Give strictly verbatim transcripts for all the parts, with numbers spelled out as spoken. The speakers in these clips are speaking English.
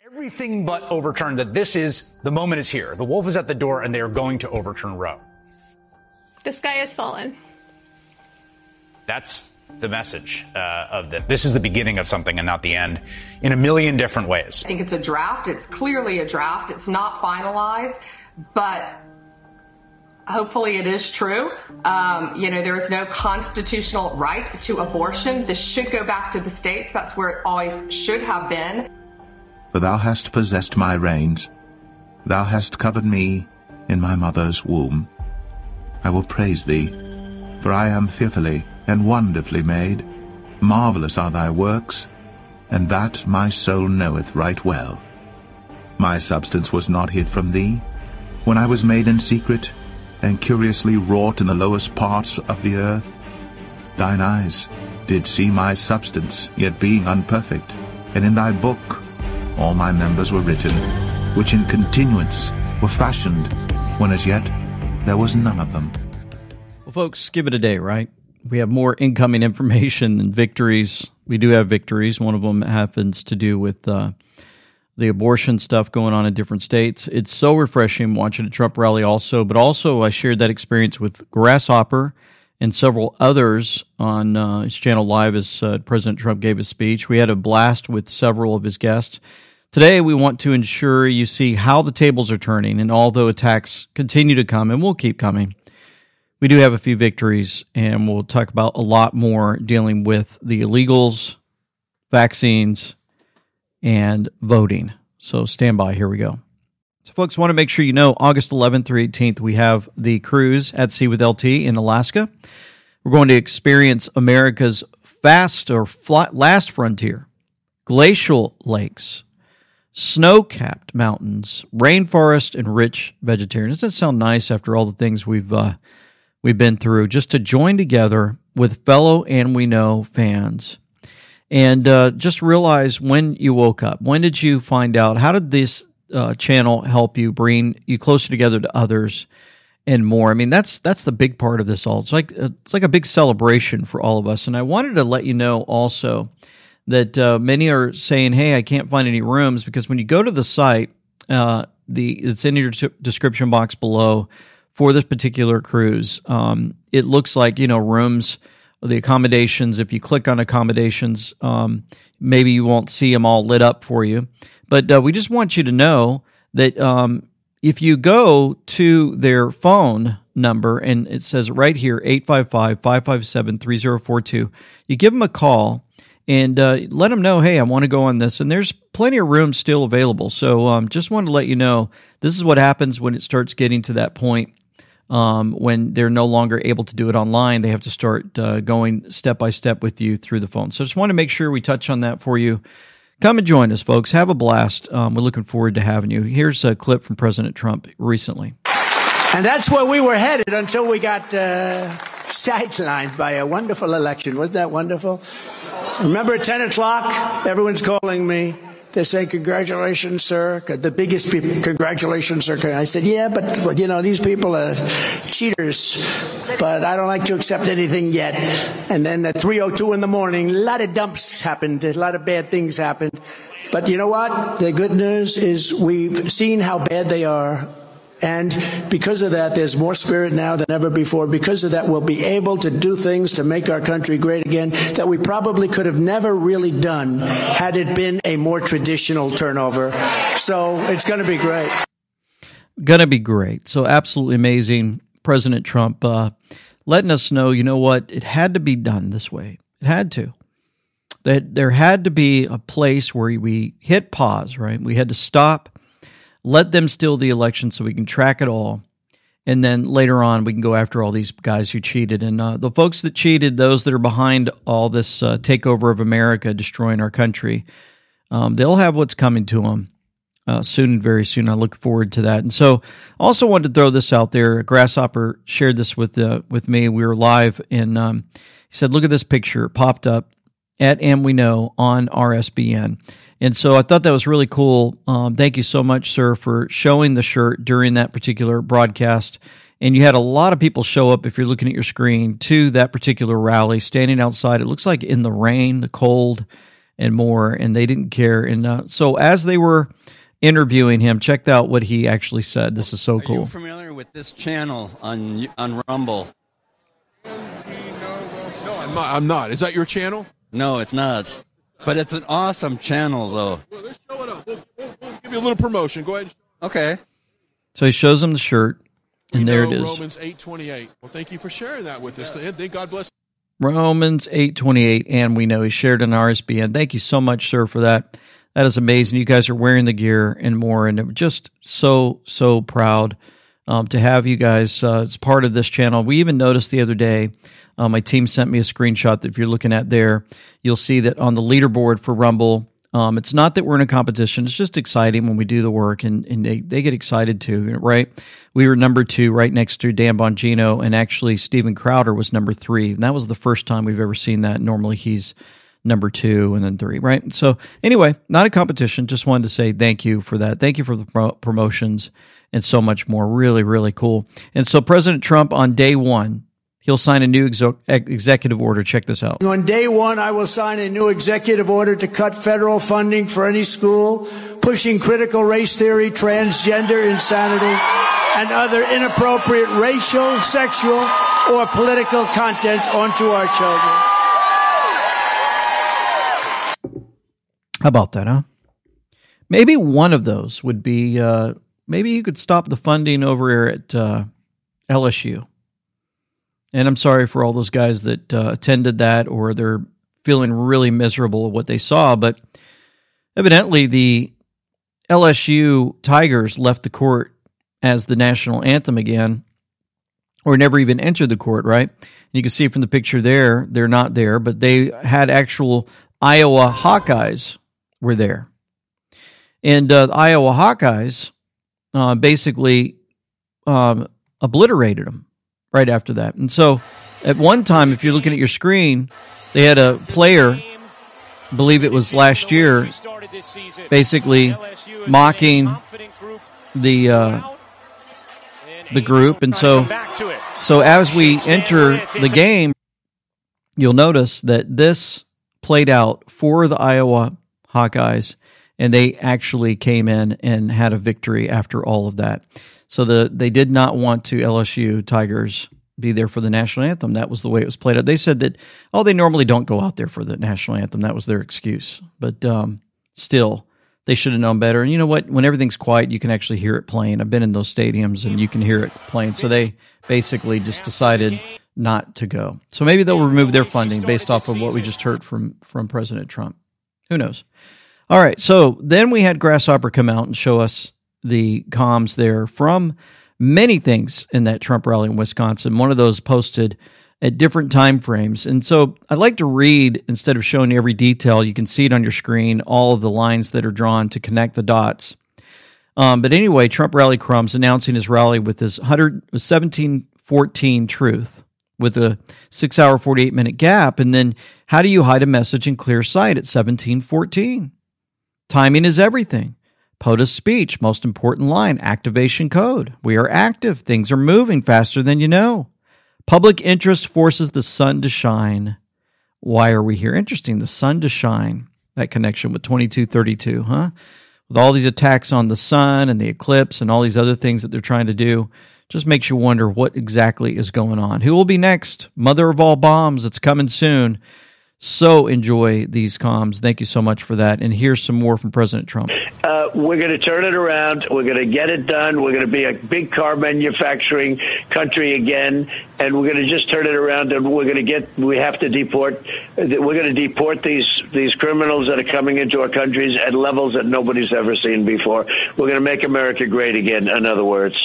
Everything but overturned, that this is, the moment is here. The wolf is at the door and they are going to overturn Roe. The sky has fallen. That's the message uh, of this. This is the beginning of something and not the end in a million different ways. I think it's a draft. It's clearly a draft. It's not finalized, but hopefully it is true. Um, you know, there is no constitutional right to abortion. This should go back to the states. That's where it always should have been. For thou hast possessed my reins. Thou hast covered me in my mother's womb. I will praise thee, for I am fearfully and wonderfully made. Marvelous are thy works, and that my soul knoweth right well. My substance was not hid from thee, when I was made in secret, and curiously wrought in the lowest parts of the earth. Thine eyes did see my substance, yet being unperfect, and in thy book all my members were written, which in continuance were fashioned, when as yet there was none of them. Well, folks, give it a day, right? We have more incoming information than victories. We do have victories. One of them happens to do with uh, the abortion stuff going on in different states. It's so refreshing watching a Trump rally also, but also I shared that experience with Grasshopper and several others on uh, his channel live as uh, President Trump gave his speech. We had a blast with several of his guests. Today, we want to ensure you see how the tables are turning, and although attacks continue to come, and will keep coming, we do have a few victories, and we'll talk about a lot more dealing with the illegals, vaccines, and voting. So stand by. Here we go. So, folks, want to make sure you know, August eleventh through eighteenth, we have the cruise at Sea with L T in Alaska. We're going to experience America's fast or flat, last frontier, glacial lakes, snow-capped mountains, rainforest, and rich vegetarian. Doesn't that sound nice after all the things we've uh, we've been through? Just to join together with fellow And We Know fans. And uh, just realize when you woke up. When did you find out? How did this uh, channel help you bring you closer together to others and more? I mean, that's that's the big part of this all. It's like it's like a big celebration for all of us. And I wanted to let you know also that uh, many are saying, hey, I can't find any rooms, because when you go to the site, uh, the it's in your t- description box below for this particular cruise. Um, it looks like, you know, rooms, the accommodations, if you click on accommodations, um, maybe you won't see them all lit up for you. But uh, we just want you to know that um, if you go to their phone number, and it says right here, eight five five, five five seven, three zero four two, you give them a call, and uh, let them know, hey, I want to go on this. And there's plenty of rooms still available. So um, just wanted to let you know, this is what happens when it starts getting to that point, um, when they're no longer able to do it online. They have to start uh, going step by step with you through the phone. So just want to make sure we touch on that for you. Come and join us, folks. Have a blast. Um, we're looking forward to having you. Here's a clip from President Trump recently. And that's where we were headed until we got uh, sidelined by a wonderful election. Wasn't that wonderful? Remember at ten o'clock, everyone's calling me. They're saying, congratulations, sir. The biggest people, congratulations, sir. I said, yeah, but, but, you know, these people are cheaters. But I don't like to accept anything yet. And then at three oh two in the morning, a lot of dumps happened. A lot of bad things happened. But you know what? The good news is we've seen how bad they are. And because of that, there's more spirit now than ever before. Because of that, we'll be able to do things to make our country great again that we probably could have never really done had it been a more traditional turnover. So it's going to be great. Going to be great. So absolutely amazing. President Trump uh, letting us know, you know what, it had to be done this way. It had to. That there had to be a place where we hit pause, right? We had to stop. Let them steal the election so we can track it all. And then later on, we can go after all these guys who cheated. And uh, the folks that cheated, those that are behind all this uh, takeover of America, destroying our country, um, they'll have what's coming to them uh, soon and very soon. I look forward to that. And so also wanted to throw this out there. Grasshopper shared this with uh, with me. We were live, and um, he said, look at this picture. It popped up at And We Know on R S B N. And so I thought that was really cool. Um, thank you so much, sir, for showing the shirt during that particular broadcast. And you had a lot of people show up, if you're looking at your screen, to that particular rally, standing outside. It looks like in the rain, the cold, and more, and they didn't care. And uh, so as they were interviewing him, checked out what he actually said. This is so cool. Are you familiar with this channel on on Rumble? No, I'm not. I'm not. Is that your channel? No, it's not. But it's an awesome channel, though. Well, let's show it up. We'll, we'll, we'll give you a little promotion. Go ahead. Okay. So he shows him the shirt, and we there know it is. Romans eight twenty-eight. Well, thank you for sharing that with us. And thank God bless. Romans eight twenty-eight, and we know he shared an R S B N. Thank you so much, sir, for that. That is amazing. You guys are wearing the gear and more, and we're just so, so proud um, to have you guys uh, as part of this channel. We even noticed the other day, uh, my team sent me a screenshot that if you're looking at there, you'll see that on the leaderboard for Rumble, um, it's not that we're in a competition. It's just exciting when we do the work, and, and they, they get excited too, right? We were number two right next to Dan Bongino, and actually Steven Crowder was number three. And that was the first time we've ever seen that. Normally he's number two and then three, right? So anyway, not a competition. Just wanted to say thank you for that. Thank you for the pro- promotions and so much more. Really, really cool. And so President Trump on day one, he'll sign a new exo- executive order. Check this out. On day one, I will sign a new executive order to cut federal funding for any school pushing critical race theory, transgender insanity, and other inappropriate racial, sexual, or political content onto our children. How about that, huh? Maybe one of those would be, uh, maybe you could stop the funding over here at uh, L S U. And I'm sorry for all those guys that uh, attended that, or they're feeling really miserable of what they saw. But evidently the L S U Tigers left the court as the national anthem again, or never even entered the court, right? And you can see from the picture there, they're not there, but they had actual Iowa Hawkeyes were there. And uh, the Iowa Hawkeyes uh, basically um, obliterated them right after that. And so at one time, if you're looking at your screen, they had a player, I believe it was last year, basically mocking the uh, the group. And so, so as we enter the game, you'll notice that this played out for the Iowa Hawkeyes, and they actually came in and had a victory after all of that. So the they did not want to L S U Tigers be there for the national anthem. That was the way it was played out. They said that, oh, they normally don't go out there for the national anthem. That was their excuse. But um, still, they should have known better. And you know what? When everything's quiet, you can actually hear it playing. I've been in those stadiums, and you can hear it playing. So they basically just decided not to go. So maybe they'll remove their funding based off of what we just heard from, from President Trump. Who knows? All right, so then we had Grasshopper come out and show us the comms there from many things in that Trump rally in Wisconsin. One of those posted at different time frames. And so I'd like to read, instead of showing you every detail, you can see it on your screen, all of the lines that are drawn to connect the dots. Um, but anyway, Trump rally crumbs announcing his rally with his seventeen fourteen truth with a six hour, forty-eight minute gap. And then how do you hide a message in clear sight at seventeen fourteen? Timing is everything. POTUS speech, most important line, activation code. We are active. Things are moving faster than you know. Public interest forces the sun to shine. Why are we here? Interesting, the sun to shine. That connection with twenty-two thirty-two, huh? With all these attacks on the sun and the eclipse and all these other things that they're trying to do, just makes you wonder what exactly is going on. Who will be next? Mother of all bombs, it's coming soon. So enjoy these comms. Thank you so much for that. And here's some more from President Trump. Uh, we're going to turn it around. We're going to get it done. We're going to be a big car manufacturing country again, and we're going to just turn it around. And we're going to get. We have to deport. We're going to deport these these criminals that are coming into our countries at levels that nobody's ever seen before. We're going to make America great again. In other words.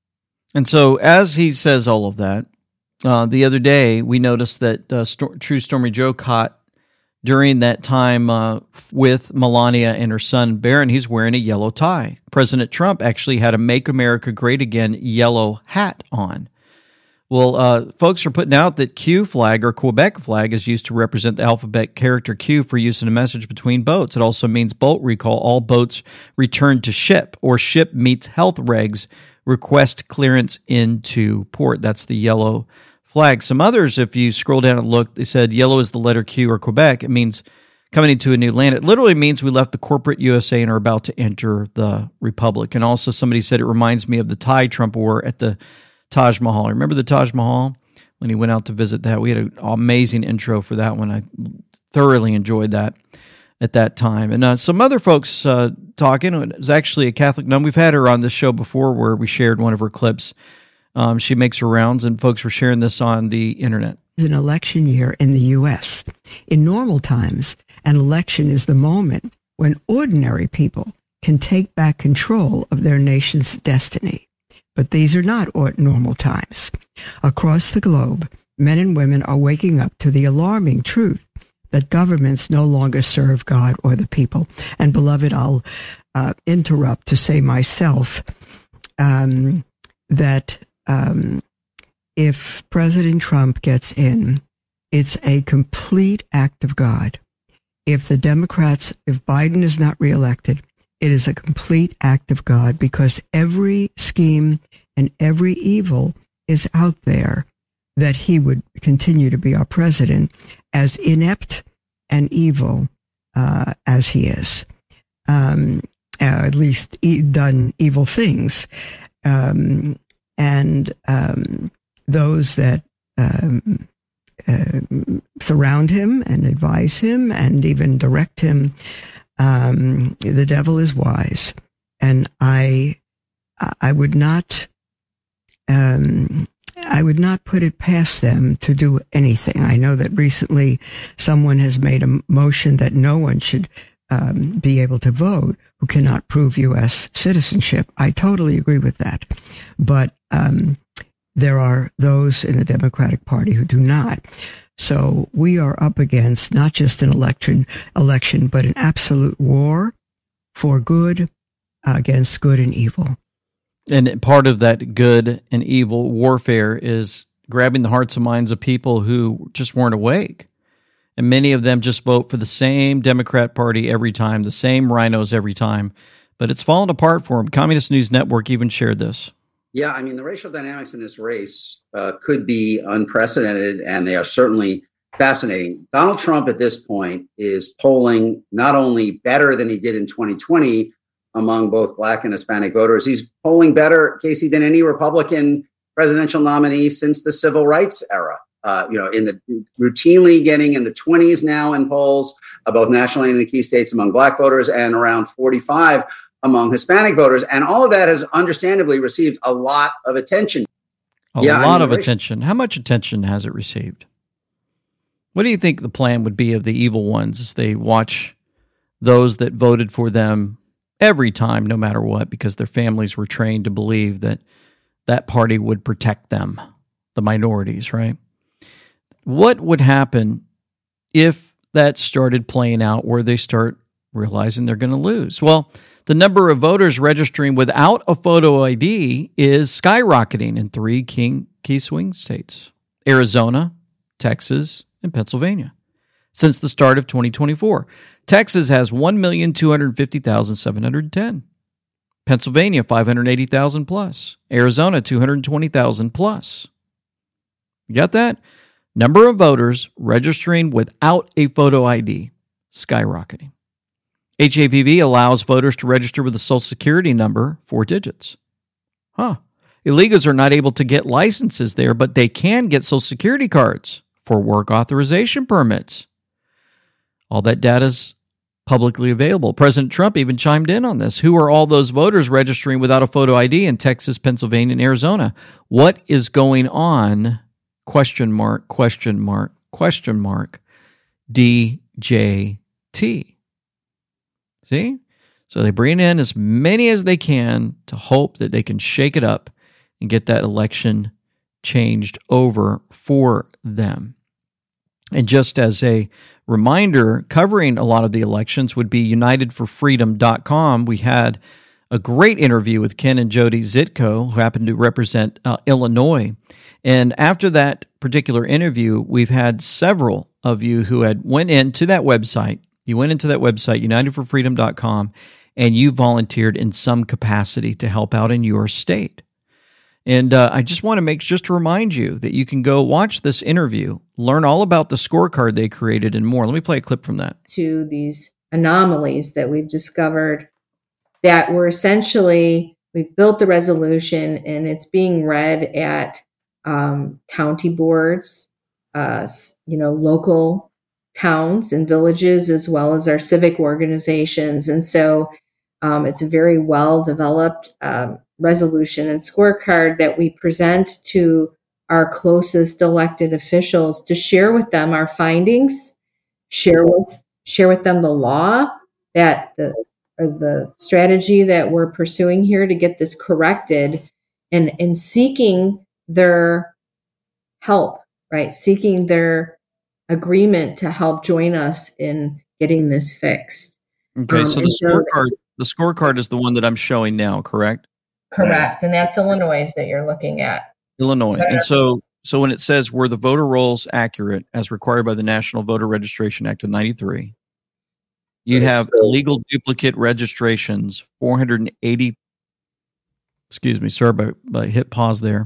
And so, as he says all of that, Uh, the other day, we noticed that uh, Sto- True Stormy Joe caught during that time uh, with Melania and her son Barron, he's wearing a yellow tie. President Trump actually had a Make America Great Again yellow hat on. Well, uh, folks are putting out that Q flag or Quebec flag is used to represent the alphabet character Q for use in a message between boats. It also means boat recall. All boats return to ship, or ship meets health regs, request clearance into port. That's the yellow flag. Some others, if you scroll down and look, they said yellow is the letter Q or Quebec. It means coming into a new land. It literally means we left the corporate U S A and are about to enter the Republic. And also somebody said it reminds me of the Thai Trump wore at the Taj Mahal. Remember the Taj Mahal when he went out to visit that? We had an amazing intro for that one. I thoroughly enjoyed that at that time. And uh, some other folks uh, talking. It was actually a Catholic nun. We've had her on this show before where we shared one of her clips. Um, she makes her rounds, and folks were sharing this on the internet. It's an election year in the U S. In normal times, an election is the moment when ordinary people can take back control of their nation's destiny. But these are not normal times. Across the globe, men and women are waking up to the alarming truth that governments no longer serve God or the people. And beloved, I'll uh, interrupt to say myself um, that um, if President Trump gets in, it's a complete act of God. If the Democrats, if Biden is not reelected, it is a complete act of God, because every scheme and every evil is out there that he would continue to be our president, as inept and evil uh, as he is, um, uh, at least e- done evil things. Um, and um, those that um, uh, surround him and advise him and even direct him, um, the devil is wise. And I, I would not, um, I would not put it past them to do anything. I know that recently someone has made a motion that no one should um, be able to vote who cannot prove U S citizenship. I totally agree with that. But um, there are those in the Democratic Party who do not. So we are up against not just an election, election, but an absolute war for good uh, against good and evil. And part of that good and evil warfare is grabbing the hearts and minds of people who just weren't awake. And many of them just vote for the same Democrat Party every time, the same rhinos every time. But it's fallen apart for them. Communist News Network even shared this. Yeah, I mean, the racial dynamics in this race uh, could be unprecedented, and they are certainly fascinating. Donald Trump at this point is polling not only better than he did in twenty twenty among both Black and Hispanic voters, he's polling better, Casey, than any Republican presidential nominee since the civil rights era. Uh, you know, in the routinely getting in the twenties now in polls, uh, both nationally and in the key states among Black voters, and around forty-five among Hispanic voters. And all of that has understandably received a lot of attention. A yeah, lot I mean, of attention. How much attention has it received? What do you think the plan would be of the evil ones as they watch those that voted for them every time, no matter what, because their families were trained to believe that that party would protect them, the minorities, right? What would happen if that started playing out where they start realizing they're going to lose? Well, the number of voters registering without a photo I D is skyrocketing in three key, key swing states: Arizona, Texas, and Pennsylvania. Since the start of twenty twenty-four, Texas has one million two hundred fifty thousand seven hundred ten. Pennsylvania, five hundred eighty thousand plus. Arizona, two hundred twenty thousand plus. You got that? Number of voters registering without a photo I D, skyrocketing. H A V V allows voters to register with a social security number, four digits. Huh. Illegals are not able to get licenses there, but they can get social security cards for work authorization permits. All that data is publicly available. President Trump even chimed in on this. Who are all those voters registering without a photo I D in Texas, Pennsylvania, and Arizona? What is going on? Question mark, question mark, question mark, D J T. See? So they bring in as many as they can to hope that they can shake it up and get that election changed over for them. And just as a reminder, covering a lot of the elections would be united for freedom dot com. We had a great interview with Ken and Jody Zitko, who happen to represent uh, Illinois. And after that particular interview, we've had several of you who had went into that website. You went into that website, united for freedom dot com, and you volunteered in some capacity to help out in your state. And uh, I just want to make just to remind you that you can go watch this interview, learn all about the scorecard they created and more. Let me play a clip from that. To these anomalies that we've discovered that were essentially, we've built the resolution and it's being read at um, county boards, uh, you know, local towns and villages, as well as our civic organizations. And so um, it's a very well developed um, resolution and scorecard that we present to our closest elected officials to share with them our findings, share with share with them the law that the or the strategy that we're pursuing here to get this corrected, and and seeking their help, right? Seeking their agreement to help join us in getting this fixed. Okay, Um, so and the scorecard the scorecard is the one that I'm showing now, correct? Correct, and that's Illinois that you're looking at. Illinois. So- And so so when it says were the voter rolls accurate as required by the National Voter Registration Act of ninety-three, you have illegal duplicate registrations, four hundred eighty. Excuse me, sorry, but, but hit pause there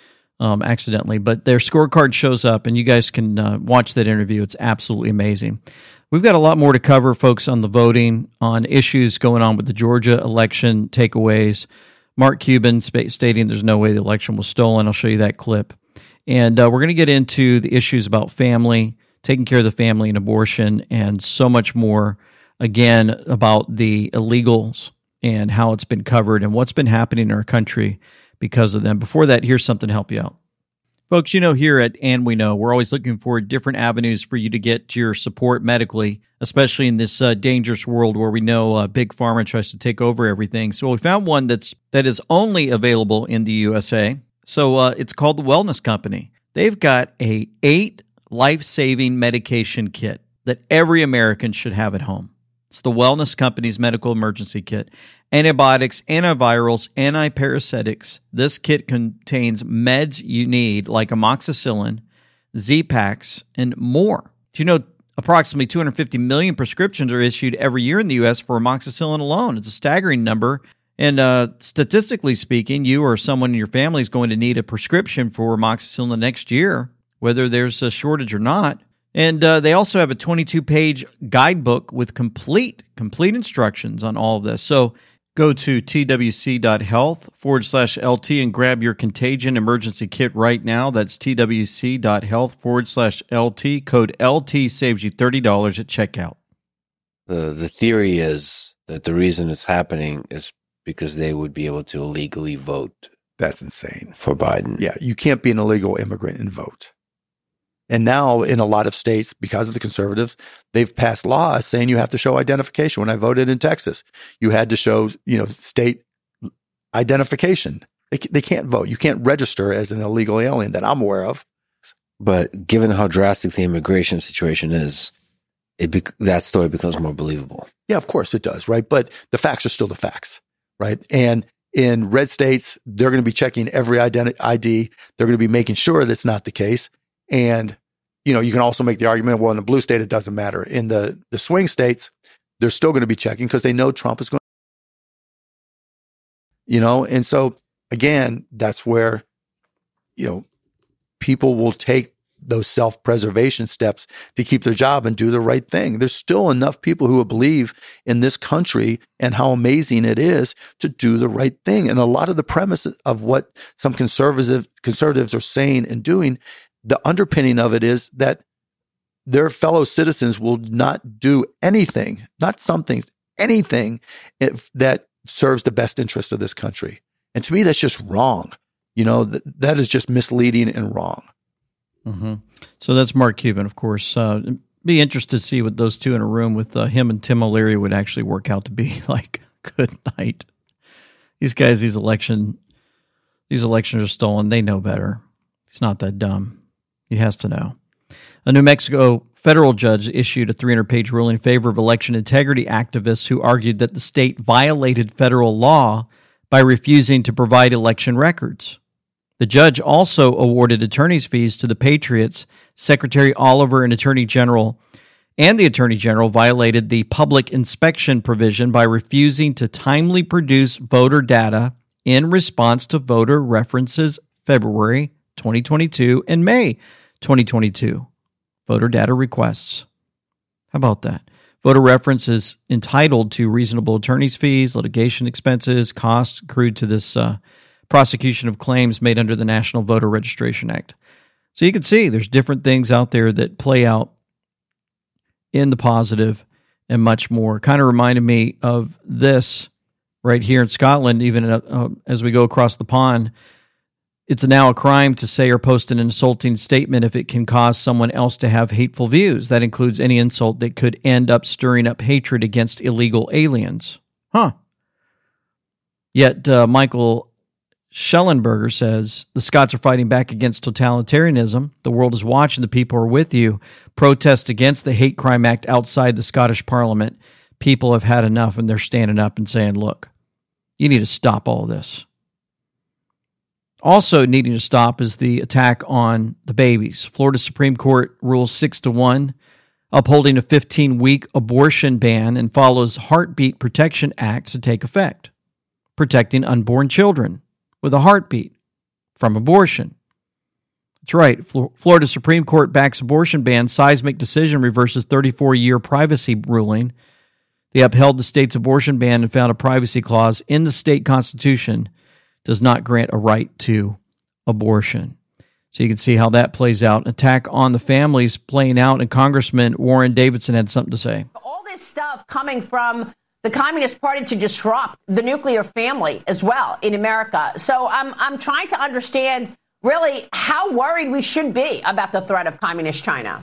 um, accidentally. But their scorecard shows up, and you guys can uh, watch that interview. It's absolutely amazing. We've got a lot more to cover, folks, on the voting, on issues going on with the Georgia election takeaways. Mark Cuban sp- stating there's no way the election was stolen. I'll show you that clip. And uh, we're going to get into the issues about family, taking care of the family and abortion, and so much more. Again, about the illegals and how it's been covered and what's been happening in our country because of them. Before that, here's something to help you out. Folks, you know, here at And We Know, we're always looking for different avenues for you to get your support medically, especially in this uh, dangerous world where we know uh, Big Pharma tries to take over everything. So we found one that's that is only available in the U S A. So uh, it's called the Wellness Company. They've got a eight life-saving medication kit that every American should have at home. It's the Wellness Company's medical emergency kit. Antibiotics, antivirals, antiparasitics. This kit contains meds you need like amoxicillin, Z-Paks, and more. Do you know approximately two hundred fifty million prescriptions are issued every year in the U S for amoxicillin alone? It's a staggering number. And uh, statistically speaking, you or someone in your family is going to need a prescription for amoxicillin next year, whether there's a shortage or not. And uh, they also have a twenty-two page guidebook with complete, complete instructions on all of this. So go to twc.health forward slash LT and grab your contagion emergency kit right now. That's twc.health forward slash LT. Code L T saves you thirty dollars at checkout. The, the theory is that the reason it's happening is because they would be able to illegally vote. That's insane. For Biden. Yeah, you can't be an illegal immigrant and vote. And now in a lot of states, because of the conservatives, they've passed laws saying you have to show identification. When I voted in Texas, you had to show, you know, state identification. They, they can't vote. You can't register as an illegal alien that I'm aware of. But given how drastic the immigration situation is, it be- that story becomes more believable. Yeah, of course it does, right? But the facts are still the facts, right? And in red states, they're going to be checking every identi- I D. They're going to be making sure that's not the case. And, you know, you can also make the argument, well, in the blue state, it doesn't matter. In the, the swing states, they're still going to be checking because they know Trump is going to, you know, and so again, that's where, you know, people will take those self-preservation steps to keep their job and do the right thing. There's still enough people who believe in this country and how amazing it is to do the right thing. And a lot of the premise of what some conservative conservatives are saying and doing, the underpinning of it is that their fellow citizens will not do anything, not some things, anything if that serves the best interest of this country. And to me, that's just wrong. You know, th- that is just misleading and wrong. Mm-hmm. So that's Mark Cuban, of course. Uh, be interested to see what those two in a room with uh, him and Tim O'Leary would actually work out to be like. Good night. These guys, these election, these elections are stolen. They know better. He's not that dumb. He has to know. A New Mexico federal judge issued a three hundred page ruling in favor of election integrity activists who argued that the state violated federal law by refusing to provide election records. The judge also awarded attorney's fees to the Patriots. Secretary Oliver and Attorney General and the Attorney General violated the public inspection provision by refusing to timely produce voter data in response to voter references February twenty twenty-two and May twenty twenty-two voter data requests. How about that? Voter reference is entitled to reasonable attorney's fees, litigation expenses, costs accrued to this uh, prosecution of claims made under the National Voter Registration Act. So you can see there's different things out there that play out in the positive and much more. Kind of reminded me of this right here in Scotland, even uh, as we go across the pond. It's now a crime to say or post an insulting statement if it can cause someone else to have hateful views. That includes any insult that could end up stirring up hatred against illegal aliens. Huh. Yet uh, Michael Schellenberger says, the Scots are fighting back against totalitarianism. The world is watching. The people are with you. Protest against the Hate Crime Act outside the Scottish Parliament. People have had enough, and they're standing up and saying, look, you need to stop all this. Also needing to stop is the attack on the babies. Florida Supreme Court rules six to one, upholding a fifteen-week abortion ban and follows Heartbeat Protection Act to take effect, protecting unborn children with a heartbeat from abortion. That's right. Florida Supreme Court backs abortion ban. Seismic decision reverses thirty-four-year privacy ruling. They upheld the state's abortion ban and found a privacy clause in the state constitution does not grant a right to abortion. So you can see how that plays out. Attack on the families playing out, and Congressman Warren Davidson had something to say. All this stuff coming from the Communist Party to disrupt the nuclear family as well in America. So I'm I'm trying to understand really how worried we should be about the threat of Communist China.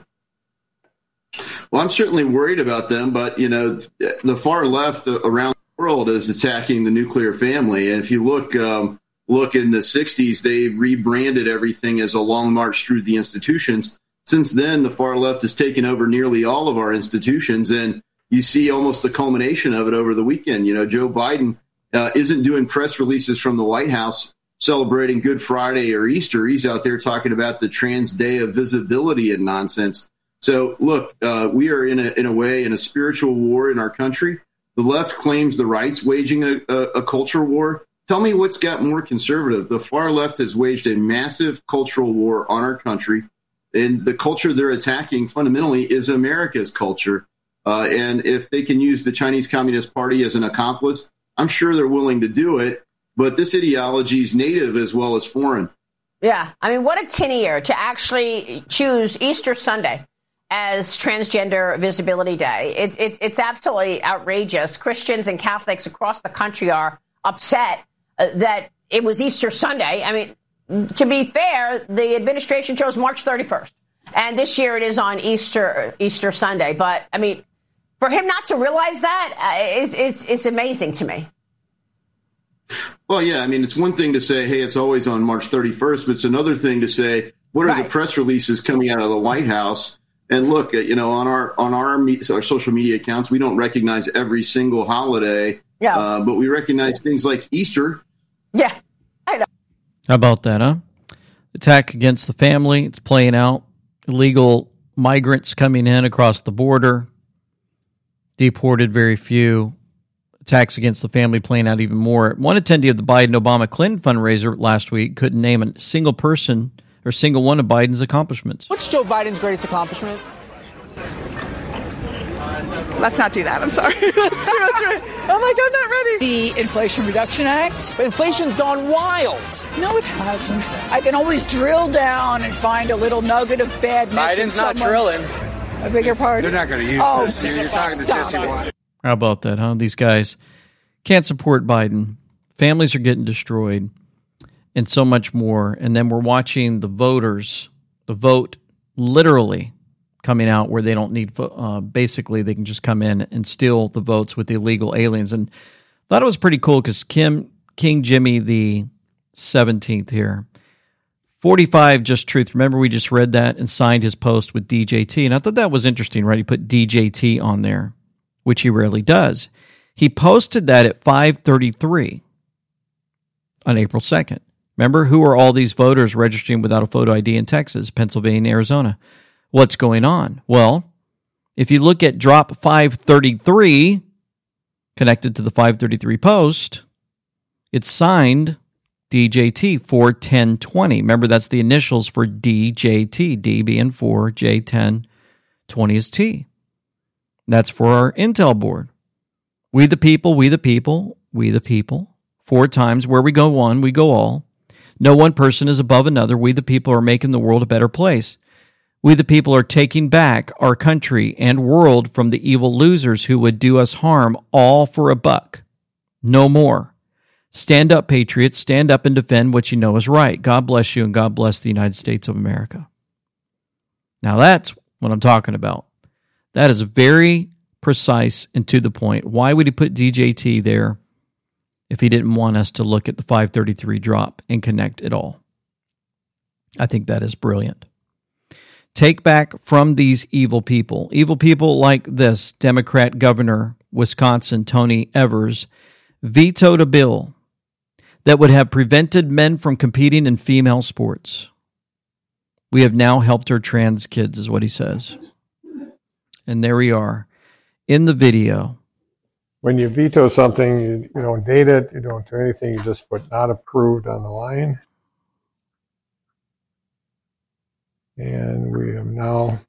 Well, I'm certainly worried about them, but, you know, the far left around the world is attacking the nuclear family. And if you look um, look in the sixties, they rebranded everything as a long march through the institutions. Since then, the far left has taken over nearly all of our institutions, and you see almost the culmination of it over the weekend. You know, Joe Biden uh, isn't doing press releases from the White House celebrating Good Friday or Easter. He's out there talking about the Trans Day of Visibility and nonsense. So, look, uh, we are in a in a way in a spiritual war in our country. The left claims the right's waging a, a, a culture war. Tell me what's got more conservative. The far left has waged a massive cultural war on our country, and the culture they're attacking fundamentally is America's culture. Uh, and if they can use the Chinese Communist Party as an accomplice, I'm sure they're willing to do it. But this ideology is native as well as foreign. Yeah, I mean, what a tin ear to actually choose Easter Sunday as Transgender Visibility Day. It's it, it's absolutely outrageous. Christians and Catholics across the country are upset uh, that it was Easter Sunday. I mean, to be fair, the administration chose March thirty-first, and this year it is on Easter Easter Sunday. But I mean, for him not to realize that uh, is is is amazing to me. Well, yeah, I mean, it's one thing to say, hey, it's always on March thirty-first, but it's another thing to say, what are right. the press releases coming out of the White House? And look, you know, on our on our, me- our social media accounts, we don't recognize every single holiday, yeah. uh, but we recognize things like Easter. Yeah, I know. How about that, huh? Attack against the family. It's playing out. Illegal migrants coming in across the border. Deported very few. Attacks against the family playing out even more. One attendee of the Biden-Obama Clinton fundraiser last week couldn't name a single person or single one of Biden's accomplishments. What's Joe Biden's greatest accomplishment? Let's not do that. I'm sorry. Let's do it. Oh my God, I'm not ready. The Inflation Reduction Act. But inflation's gone wild. No, it hasn't. I can always drill down and find a little nugget of badness. Biden's not drilling. A bigger part. They're not going to use oh, this. You're talking to Jesse Watt. How about that, huh? These guys can't support Biden. Families are getting destroyed and so much more. And then we're watching the voters, the vote literally coming out where they don't need, uh, basically they can just come in and steal the votes with the illegal aliens. And I thought it was pretty cool because Kim King Jimmy the seventeenth here, forty-five Just Truth. Remember we just read that and signed his post with D J T. And I thought that was interesting, right? He put D J T on there, which he rarely does. He posted that at five thirty-three on April second. Remember, who are all these voters registering without a photo I D in Texas, Pennsylvania, Arizona? What's going on? Well, if you look at drop five thirty-three, connected to the five thirty-three post, It's signed D J T four ten twenty. Remember, that's the initials for D J T. D being four, J ten, twenty is T. That's for our Intel board. We the people, we the people, we the people. Four times. Where we go one, we go all. No one person is above another. We the people are making the world a better place. We the people are taking back our country and world from the evil losers who would do us harm, all for a buck. No more. Stand up, patriots. Stand up and defend what you know is right. God bless you, and God bless the United States of America. Now that's what I'm talking about. That is very precise and to the point. Why would he put D J T there if he didn't want us to look at the five thirty-three drop and connect it all? I think that is brilliant. Take back from these evil people. Evil people like this Democrat governor, Wisconsin, Tony Evers, vetoed a bill that would have prevented men from competing in female sports. We have now helped our trans kids, is what he says. And there we are in the video. When you veto something, you, you don't date it, you don't do anything, you just put not approved on the line. And we have now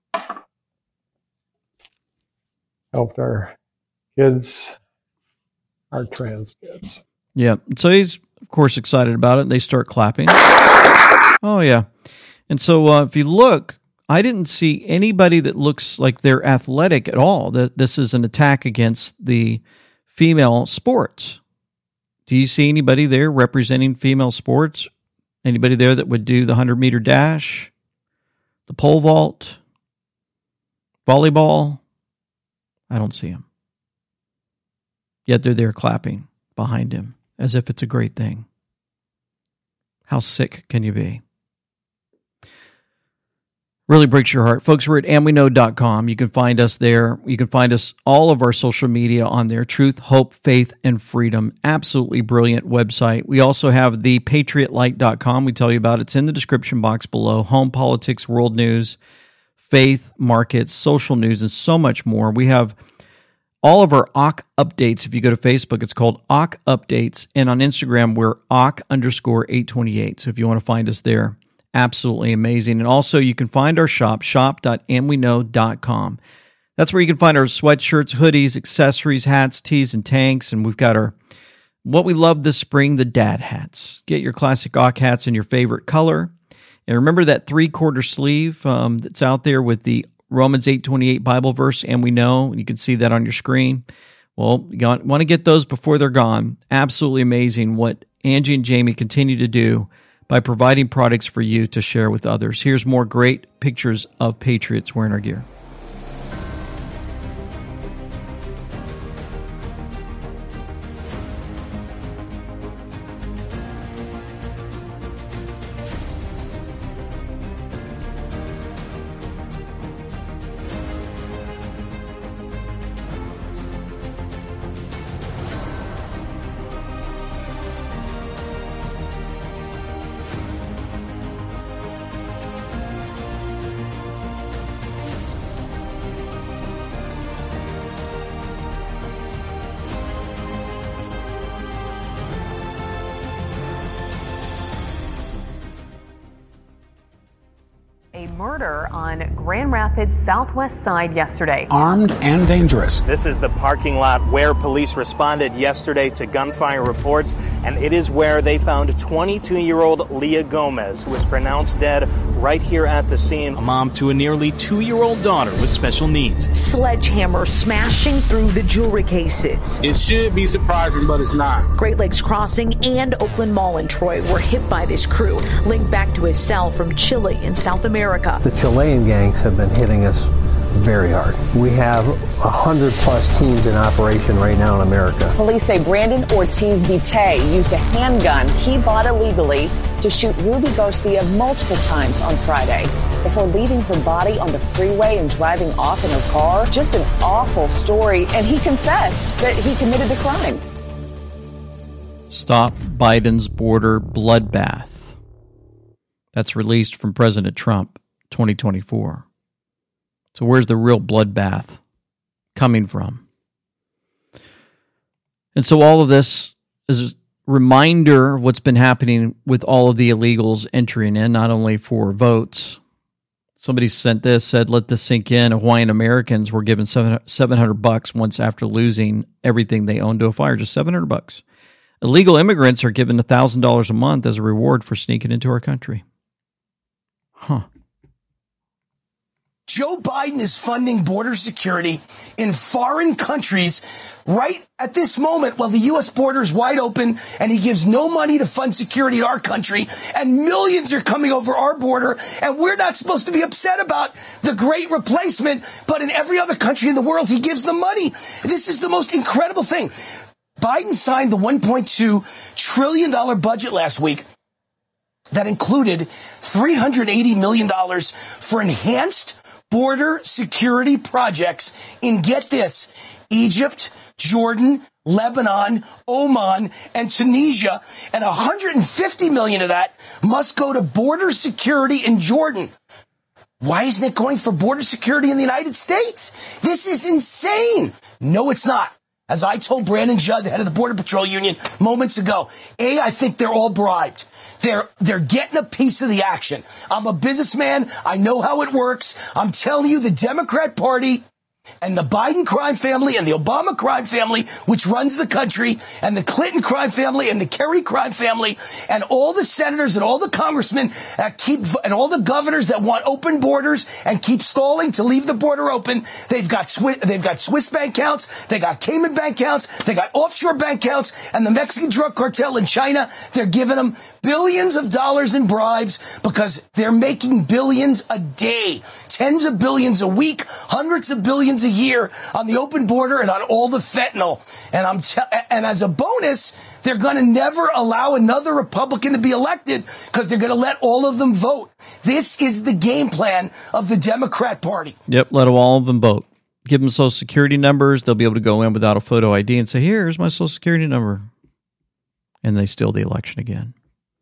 helped our kids, our trans kids. Yeah. So he's, of course, excited about it. They start clapping. Oh, yeah. And so uh, if you look, I didn't see anybody that looks like they're athletic at all. That this is an attack against the female sports. Do you see anybody there representing female sports? Anybody there that would do the hundred-meter dash, the pole vault, volleyball? I don't see them. Yet they're there clapping behind him as if it's a great thing. How sick can you be? Really breaks your heart. Folks, we're at and we know dot com. You can find us there. You can find us, all of our social media on there. Truth, Hope, Faith, and Freedom. Absolutely brilliant website. We also have the patriot light dot com. We tell you about it. It's in the description box below. Home, politics, world news, faith, markets, social news, and so much more. We have all of our A C updates. If you go to Facebook, it's called A C Updates. And on Instagram, we're A C underscore eight twenty-eight. So if you want to find us there, absolutely amazing. And also, you can find our shop, shop dot and we know dot com. That's where you can find our sweatshirts, hoodies, accessories, hats, tees, and tanks. And we've got our, what we love this spring, the dad hats. Get your classic A C hats in your favorite color. And remember that three-quarter sleeve um, that's out there with the Romans eight twenty-eight Bible verse, and we know. You can see that on your screen. Well, you want to get those before they're gone. Absolutely amazing what Angie and Jamie continue to do by providing products for you to share with others. Here's more great pictures of patriots wearing our gear. A murder on Grand Rapids Southwest Side yesterday. Armed and dangerous. This is the parking lot where police responded yesterday to gunfire reports, and it is where they found twenty-two-year-old Leah Gomez, who was pronounced dead right here at the scene. A mom to a nearly two-year-old daughter with special needs. Sledgehammer smashing through the jewelry cases. It should be surprising, but it's not. Great Lakes Crossing and Oakland Mall in Troy were hit by this crew, linked back to his cell from Chile in South America. The Chilean gangs have been hitting us very hard. We have one hundred plus teams in operation right now in America. Police say Brandon Ortiz Vite used a handgun he bought illegally to shoot Ruby Garcia multiple times on Friday before leaving her body on the freeway and driving off in her car. Just an awful story, and he confessed that he committed the crime. Stop Biden's border bloodbath. That's released from President Trump, twenty twenty-four. So where's the real bloodbath coming from? And so all of this is reminder of what's been happening with all of the illegals entering in, not only for votes. Somebody sent this, said, let this sink in. Hawaiian Americans were given seven hundred bucks once after losing everything they owned to a fire, just seven hundred bucks. Illegal immigrants are given one thousand dollars a month as a reward for sneaking into our country. Huh. Joe Biden is funding border security in foreign countries right at this moment while the U S border is wide open, and he gives no money to fund security in our country, and millions are coming over our border, and we're not supposed to be upset about the great replacement, but in every other country in the world, he gives them money. This is the most incredible thing. Biden signed the one point two trillion dollars budget last week that included three hundred eighty million dollars for enhanced border security projects in, get this, Egypt, Jordan, Lebanon, Oman, and Tunisia, and one hundred fifty million dollars of that must go to border security in Jordan. Why isn't it going for border security in the United States? This is insane. No, it's not. As I told Brandon Judd, the head of the Border Patrol Union, moments ago, A, I think they're all bribed. They're, they're getting a piece of the action. I'm a businessman. I know how it works. I'm telling you, the Democrat Party and the Biden crime family and the Obama crime family, which runs the country, and the Clinton crime family and the Kerry crime family, and all the senators and all the congressmen that keep, and all the governors that want open borders and keep stalling to leave the border open. They've got Swiss, they've got Swiss bank accounts, they got Cayman bank accounts, they got offshore bank accounts, and the Mexican drug cartel in China, they're giving them billions of dollars in bribes because they're making billions a day, tens of billions a week, hundreds of billions a year on the open border and on all the fentanyl. And I'm te- and as a bonus, they're going to never allow another Republican to be elected because they're going to let all of them vote. This is the game plan of the Democrat Party. Yep, let all of them vote. Give them social security numbers. They'll be able to go in without a photo I D and say, here's my social security number. And they steal the election again.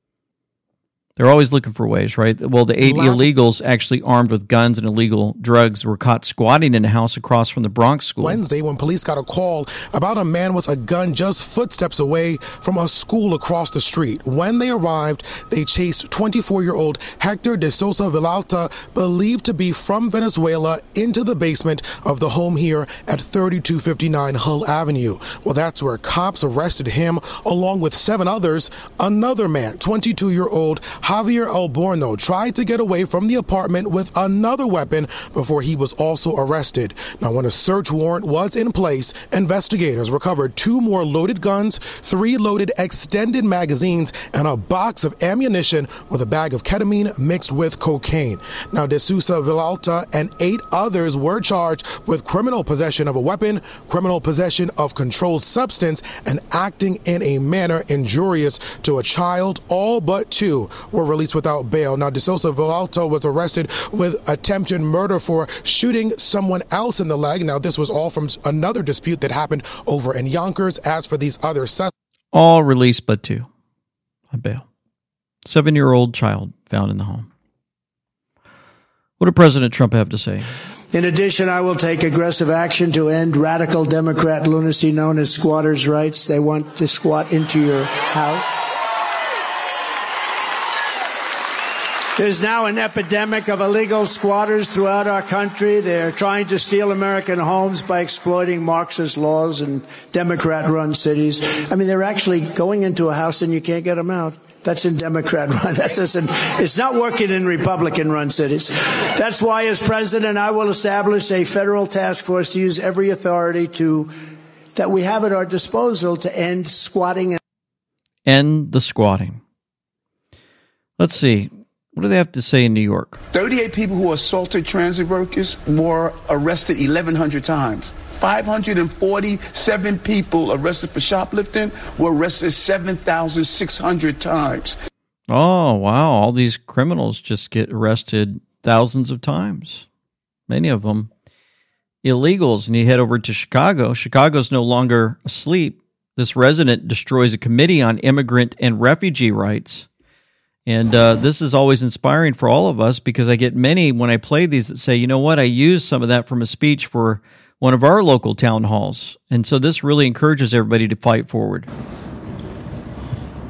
They're always looking for ways, right? Well, the eight Last- illegals actually armed with guns and illegal drugs were caught squatting in a house across from the Bronx school. Wednesday, when police got a call about a man with a gun just footsteps away from a school across the street. When they arrived, they chased twenty-four-year-old Hector de Sosa Villalta, believed to be from Venezuela, into the basement of the home here at thirty-two fifty-nine Hull Avenue. Well, that's where cops arrested him along with seven others. Another man, twenty-two-year-old Javier Alborno, tried to get away from the apartment with another weapon before he was also arrested. Now, when a search warrant was in place, investigators recovered two more loaded guns, three loaded extended magazines, and a box of ammunition with a bag of ketamine mixed with cocaine. Now, De Sousa Villalta and eight others were charged with criminal possession of a weapon, criminal possession of controlled substance, and acting in a manner injurious to a child. All but two were released without bail. Now, De Sosa Villalta was arrested with attempted murder for shooting someone else in the leg. Now, this was all from another dispute that happened over in Yonkers. As for these other suspects, all released but two on bail. Seven-year-old child found in the home. What did President Trump have to say? In addition, I will take aggressive action to end radical Democrat lunacy known as squatters' rights. They want to squat into your house. There's now an epidemic of illegal squatters throughout our country. They're trying to steal American homes by exploiting Marxist laws in Democrat-run cities. I mean, they're actually going into a house and you can't get them out. That's in Democrat-run. That's just in, it's not working in Republican-run cities. That's why, as president, I will establish a federal task force to use every authority to that we have at our disposal to end squatting. End the squatting. Let's see. What do they have to say in New York? thirty-eight people who assaulted transit workers were arrested eleven hundred times. five hundred forty-seven people arrested for shoplifting were arrested seven thousand six hundred times. Oh, wow. All these criminals just get arrested thousands of times. Many of them illegals. And you head over to Chicago. Chicago's no longer asleep. This resident destroys a committee on immigrant and refugee rights. And uh, this is always inspiring for all of us because I get many when I play these that say, you know what, I used some of that from a speech for one of our local town halls. And so this really encourages everybody to fight forward.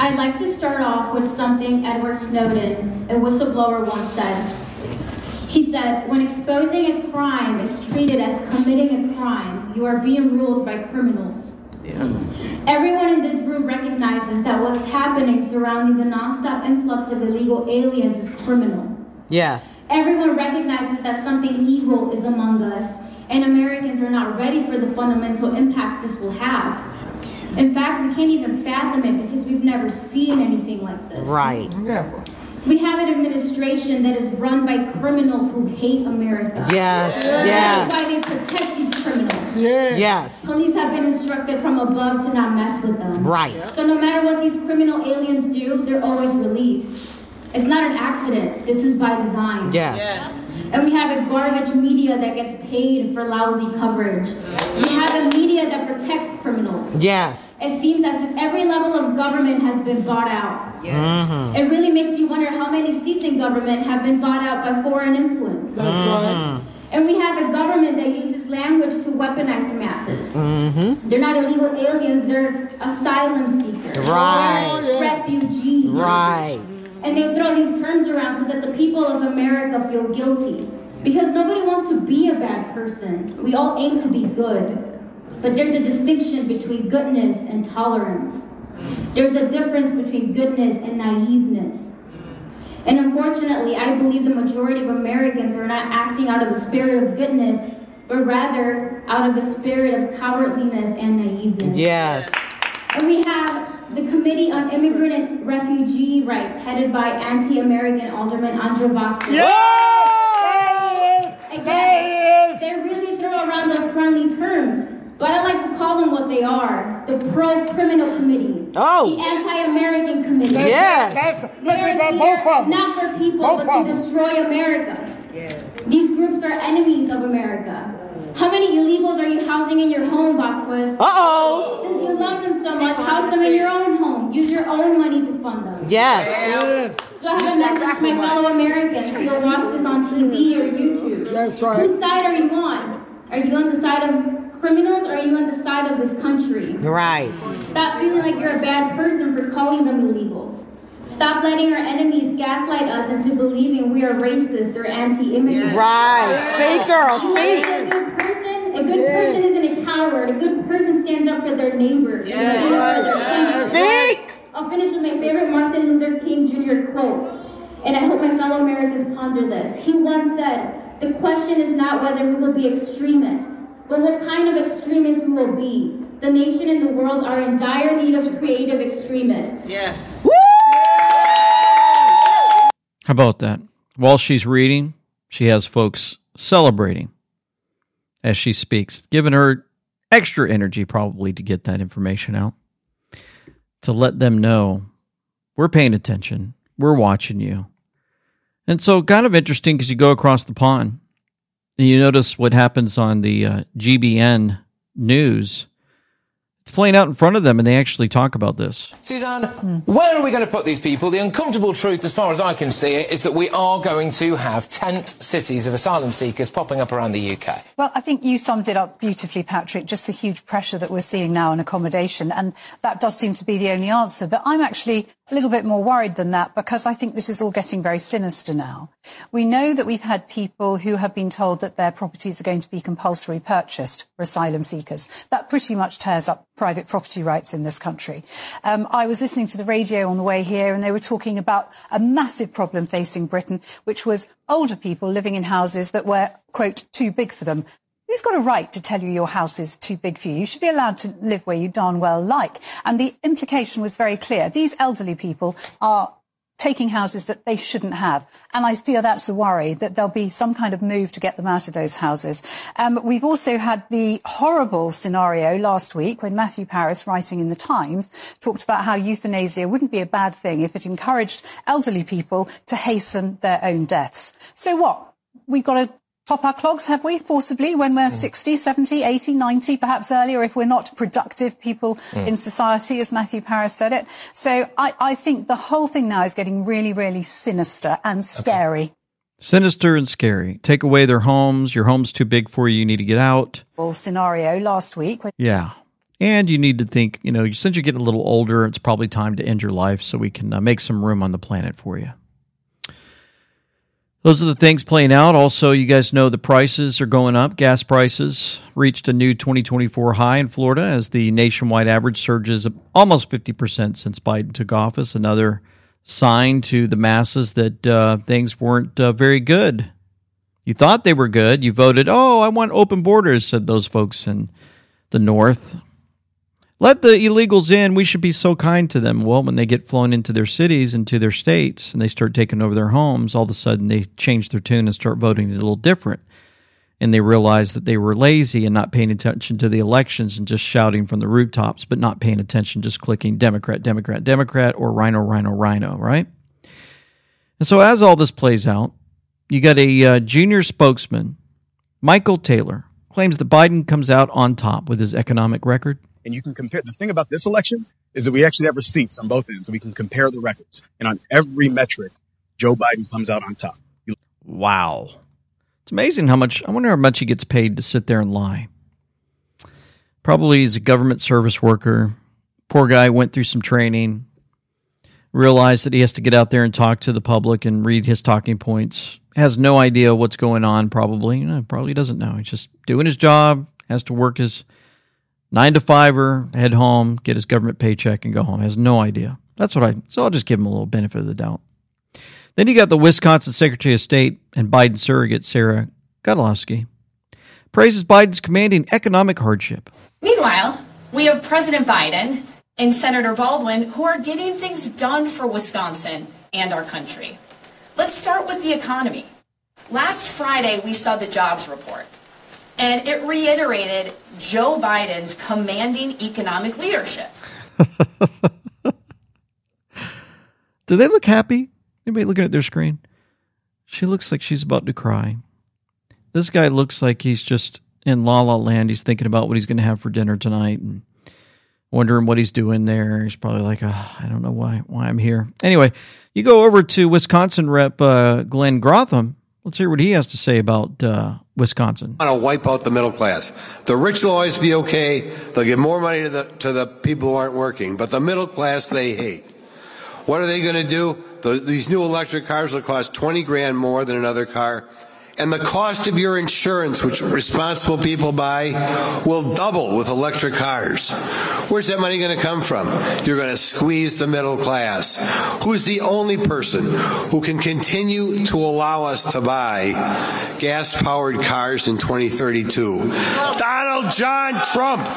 I'd like to start off with something Edward Snowden, a whistleblower, once said. He said, when exposing a crime is treated as committing a crime, you are being ruled by criminals. Yeah. Everyone in this room recognizes that what's happening surrounding the nonstop influx of illegal aliens is criminal. Yes. Everyone recognizes that something evil is among us, and Americans are not ready for the fundamental impacts this will have. In fact, we can't even fathom it because we've never seen anything like this. Right. Yeah. We have an administration that is run by criminals who hate America. Yes, That's yes. why they protect these criminals. Yes. Yes. Police have been instructed from above to not mess with them. Right. So no matter what these criminal aliens do, they're always released. It's not an accident. This is by design. Yes. yes. And we have a garbage media that gets paid for lousy coverage. We have a media that protects criminals. Yes. It seems as if every level of government has been bought out. Yes. Mm-hmm. It really makes you wonder how many seats in government have been bought out by foreign influence. That's right. And we have a government that uses language to weaponize the masses. Mm-hmm. They're not illegal aliens, they're asylum seekers. Right. They're refugees. Right. And they throw these terms around so that the people of America feel guilty. Because nobody wants to be a bad person. We all aim to be good. But there's a distinction between goodness and tolerance. There's a difference between goodness and naiveness. And unfortunately, I believe the majority of Americans are not acting out of a spirit of goodness, but rather out of a spirit of cowardliness and naiveness. Yes. And we have the Committee on Immigrant and Refugee Rights, headed by anti-American Alderman Andrew Vasquez. Yes! Again, they really throw around those friendly terms, but I like to call them what they are: the pro-criminal committee, oh. the anti-American committee. Yes, they are there not for people, both but to destroy America. Yes. These groups are enemies of America. How many illegals are you housing in your home, Vasquez? Uh-oh. Since you love them so much, house them in your own home. Use your own money to fund them. Yes. So I have a message to my fellow Americans. You'll watch this on T V or YouTube. That's right. Whose side are you on? Are you on the side of criminals or are you on the side of this country? Right. Stop feeling like you're a bad person for calling them illegals. Stop letting our enemies gaslight us into believing we are racist or anti-immigrant. Right. Speak, girl, speak. A good person, a good person isn't a coward. A good person stands up for their neighbors. Yes. For their Speak. I'll finish with my favorite Martin Luther King Junior quote, and I hope my fellow Americans ponder this. He once said, "The question is not whether we will be extremists, but what kind of extremists we will be. The nation and the world are in dire need of creative extremists." Yes. Woo! How about that? While she's reading, she has folks celebrating as she speaks, giving her extra energy probably to get that information out, to let them know we're paying attention, we're watching you. And so kind of interesting because you go across the pond and you notice what happens on the uh, G B N news. It's playing out in front of them, and they actually talk about this. Suzanne, where are we going to put these people? The uncomfortable truth, as far as I can see it, is that we are going to have tent cities of asylum seekers popping up around the U K. Well, I think you summed it up beautifully, Patrick, just the huge pressure that we're seeing now on accommodation, and that does seem to be the only answer. But I'm actually a little bit more worried than that, because I think this is all getting very sinister now. We know that we've had people who have been told that their properties are going to be compulsory purchased for asylum seekers. That pretty much tears up private property rights in this country. Um, I was listening to the radio on the way here, and they were talking about a massive problem facing Britain, which was older people living in houses that were, quote, too big for them. Who's got a right to tell you your house is too big for you? You should be allowed to live where you darn well like. And the implication was very clear. These elderly people are taking houses that they shouldn't have. And I fear that's a worry, that there'll be some kind of move to get them out of those houses. Um, we've also had the horrible scenario last week when Matthew Parris, writing in the Times, talked about how euthanasia wouldn't be a bad thing if it encouraged elderly people to hasten their own deaths. So what? We've got to pop our clogs, have we, forcibly, when we're mm. sixty, seventy, eighty, ninety, perhaps earlier, if we're not productive people mm. in society, as Matthew Parris said it. So I, I think the whole thing now is getting really, really sinister and scary. Okay. Sinister and scary. Take away their homes. Your home's too big for you. You need to get out. Scenario last week. Yeah. And you need to think, you know, since you're getting a little older, it's probably time to end your life so we can uh, make some room on the planet for you. Those are the things playing out. Also, you guys know the prices are going up. Gas prices reached a new twenty twenty-four high in Florida as the nationwide average surges almost fifty percent since Biden took office. Another sign to the masses that uh, things weren't uh, very good. You thought they were good. You voted, oh, I want open borders, said those folks in the North. Let the illegals in. We should be so kind to them. Well, when they get flown into their cities, into their states, and they start taking over their homes, all of a sudden they change their tune and start voting a little different. And they realize that they were lazy and not paying attention to the elections and just shouting from the rooftops, but not paying attention, just clicking Democrat, Democrat, Democrat, or Rhino, Rhino, Rhino, right? And so as all this plays out, you got a uh, junior spokesman, Michael Taylor, claims that Biden comes out on top with his economic record. And you can compare. The thing about this election is that we actually have receipts on both ends, so we can compare the records. And on every metric, Joe Biden comes out on top. Wow. It's amazing how much, I wonder how much he gets paid to sit there and lie. Probably he's a government service worker. Poor guy went through some training, realized that he has to get out there and talk to the public and read his talking points. Has no idea what's going on, probably. You know, probably doesn't know. He's just doing his job, has to work his nine to fiver, head home, get his government paycheck, and go home. Has no idea. That's what I, so I'll just give him a little benefit of the doubt. Then you got the Wisconsin Secretary of State and Biden surrogate, Sarah Godlewski, praises Biden's commanding economic hardship. Meanwhile, we have President Biden and Senator Baldwin who are getting things done for Wisconsin and our country. Let's start with the economy. Last Friday, we saw the jobs report, and it reiterated Joe Biden's commanding economic leadership. Do they look happy? Anybody looking at their screen? She looks like she's about to cry. This guy looks like he's just in La La Land. He's thinking about what he's going to have for dinner tonight and wondering what he's doing there. He's probably like, oh, I don't know why why I'm here. Anyway, you go over to Wisconsin Rep uh, Glenn Grotham. Let's hear what he has to say about uh, Wisconsin. I want to wipe out the middle class. The rich will always be okay. They'll give more money to the to the people who aren't working. But the middle class, they hate. What are they going to do? The, these new electric cars will cost twenty grand more than another car. And the cost of your insurance, which responsible people buy, will double with electric cars. Where's that money going to come from? You're going to squeeze the middle class. Who's the only person who can continue to allow us to buy gas-powered cars in twenty thirty-two? Donald John Trump.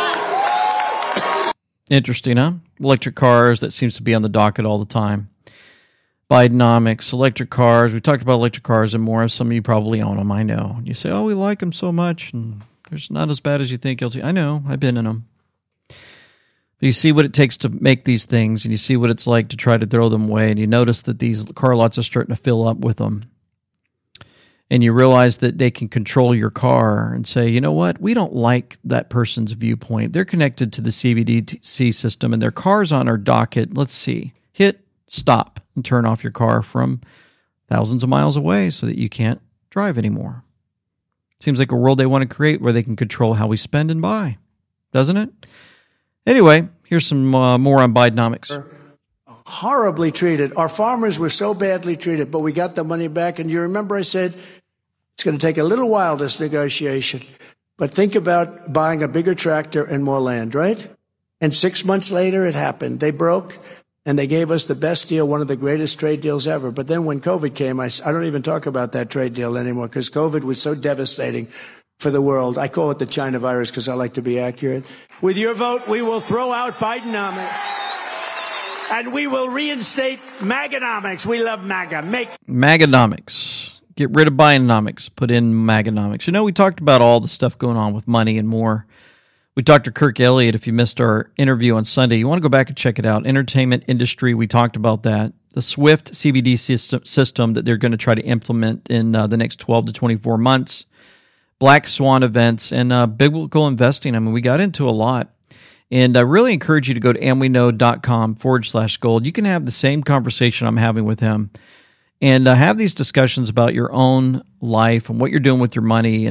Interesting, huh? Electric cars, that seems to be on the docket all the time. Bidenomics, electric cars. We talked about electric cars and more. Some of you probably own them, I know. You say, oh, we like them so much, and they're not as bad as you think. I know, I've been in them. But you see what it takes to make these things, and you see what it's like to try to throw them away, and you notice that these car lots are starting to fill up with them. And you realize that they can control your car and say, you know what, we don't like that person's viewpoint. They're connected to the C B D C system, and their car's on our docket. Let's see. Hit stop and turn off your car from thousands of miles away so that you can't drive anymore. Seems like a world they want to create where they can control how we spend and buy, doesn't it? Anyway, here's some uh, more on Bidenomics. Horribly treated. Our farmers were so badly treated, but we got the money back. And you remember I said it's going to take a little while, this negotiation. But think about buying a bigger tractor and more land, right? And six months later, it happened. They broke. And they gave us the best deal, one of the greatest trade deals ever. But then when COVID came, I, I don't even talk about that trade deal anymore because COVID was so devastating for the world. I call it the China virus because I like to be accurate. With your vote, we will throw out Bidenomics. And we will reinstate Maganomics. We love MAGA. Make Maganomics. Get rid of Bidenomics. Put in Maganomics. You know, we talked about all the stuff going on with money and more. We talked to Kirk Elliott. If you missed our interview on Sunday, you want to go back and check it out. Entertainment industry, we talked about that. The SWIFT C B D system, system that they're going to try to implement in uh, the next twelve to twenty-four months. Black Swan events and uh, biblical investing. I mean, we got into a lot. And I really encourage you to go to amweknow.com forward slash gold. You can have the same conversation I'm having with him and uh, have these discussions about your own life and what you're doing with your money and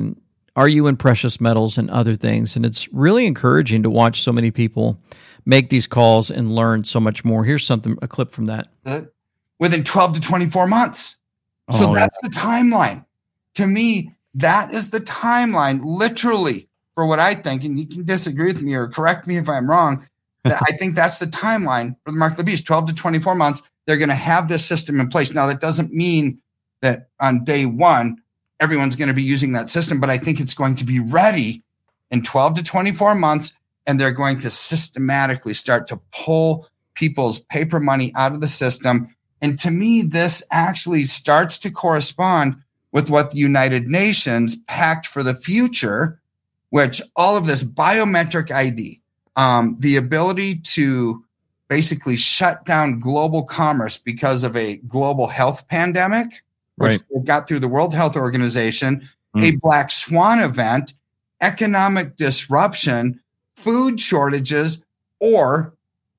are you in precious metals and other things? And it's really encouraging to watch so many people make these calls and learn so much more. Here's something, a clip from that. Within twelve to twenty-four months. So Oh, that's the timeline. To me, that is the timeline, literally, for what I think. And you can disagree with me or correct me if I'm wrong. That I think that's the timeline for the Mark of the Beast, twelve to twenty-four months. They're going to have this system in place. Now, that doesn't mean that on day one, everyone's going to be using that system, but I think it's going to be ready in twelve to twenty-four months, and they're going to systematically start to pull people's paper money out of the system. And to me, this actually starts to correspond with what the United Nations Pact for the Future, which all of this biometric I D, um, the ability to basically shut down global commerce because of a global health pandemic, which Right. they got through the World Health Organization, Mm. a black swan event, economic disruption, food shortages, or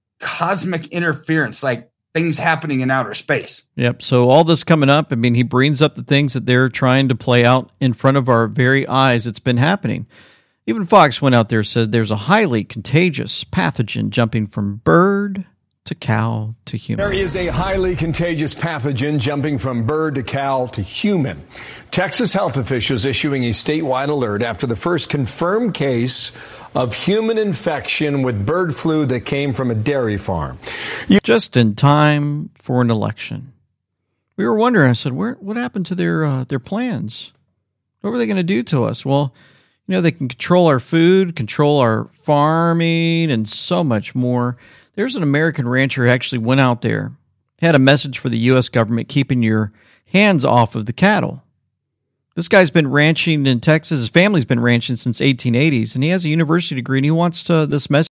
cosmic interference, like things happening in outer space. Yep. So all this coming up, I mean, he brings up the things that they're trying to play out in front of our very eyes. It's been happening. Even Fox went out there and said there's a highly contagious pathogen jumping from bird to cow to human. There is a highly contagious pathogen jumping from bird to cow to human. Texas health officials issuing a statewide alert after the first confirmed case of human infection with bird flu that came from a dairy farm. Just in time for an election. We were wondering, I said, where, what happened to their uh, their plans? What were they going to do to us? Well, you know, they can control our food, control our farming, and so much more. There's an American rancher who actually went out there, had a message for the U S government, keeping your hands off of the cattle. This guy's been ranching in Texas. His family's been ranching since eighteen eighties, and he has a university degree, and he wants to this message.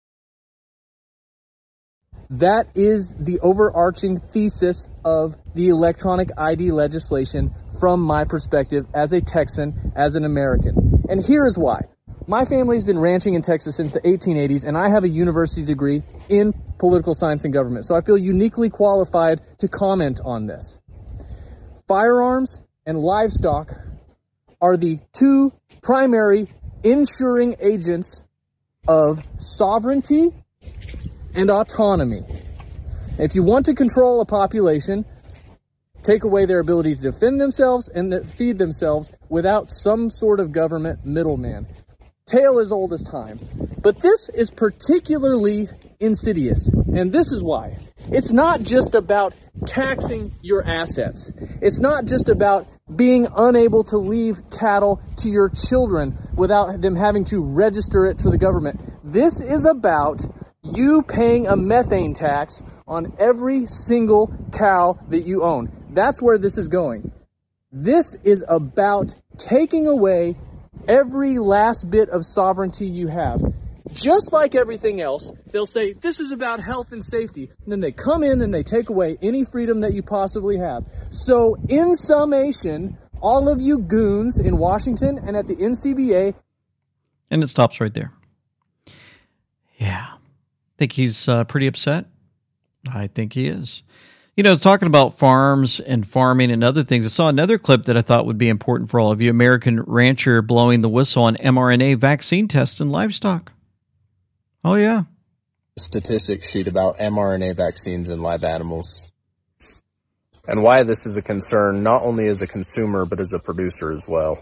That is the overarching thesis of the electronic I D legislation from my perspective as a Texan, as an American. And here is why. My family's been ranching in Texas since the eighteen eighties, and I have a university degree in political science and government. So I feel uniquely qualified to comment on this. Firearms and livestock are the two primary ensuring agents of sovereignty and autonomy. If you want to control a population, take away their ability to defend themselves and feed themselves without some sort of government middleman. Tale as old as time. But this is particularly insidious, and this is why. It's not just about taxing your assets. It's not just about being unable to leave cattle to your children without them having to register it to the government. This is about you paying a methane tax on every single cow that you own. That's where this is going. This is about taking away every last bit of sovereignty you have. Just like everything else, they'll say, this is about health and safety. And then they come in and they take away any freedom that you possibly have. So in summation, all of you goons in Washington and at the N C B A. And it stops right there. Yeah. Think he's uh, pretty upset? I think he is. You know, talking about farms and farming and other things, I saw another clip that I thought would be important for all of you. American rancher blowing the whistle on mRNA vaccine tests in livestock. Oh, yeah. Statistics sheet about mRNA vaccines in live animals. And why this is a concern, not only as a consumer, but as a producer as well.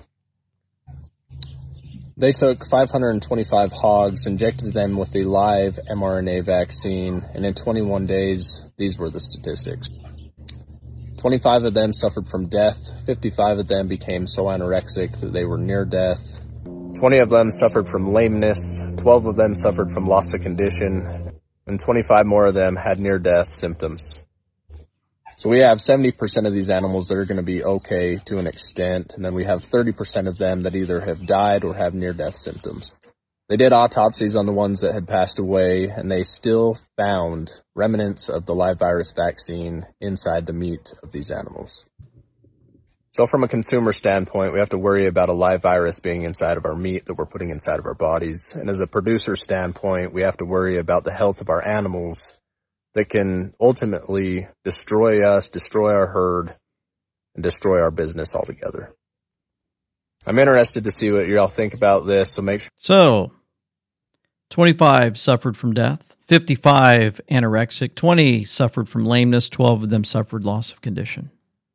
They took five hundred twenty-five hogs, injected them with a live mRNA vaccine, and in twenty-one days, these were the statistics. twenty-five of them suffered from death, fifty-five of them became so anorexic that they were near death, twenty of them suffered from lameness, twelve of them suffered from loss of condition, and twenty-five more of them had near-death symptoms. So we have seventy percent of these animals that are going to be okay to an extent, and then we have thirty percent of them that either have died or have near-death symptoms. They did autopsies on the ones that had passed away, and they still found remnants of the live virus vaccine inside the meat of these animals. So from a consumer standpoint, we have to worry about a live virus being inside of our meat that we're putting inside of our bodies. And as a producer standpoint, we have to worry about the health of our animals that can ultimately destroy us, destroy our herd, and destroy our business altogether. I'm interested to see what y'all think about this, so make sure. So, twenty-five suffered from death, fifty-five anorexic, twenty suffered from lameness, twelve of them suffered loss of condition.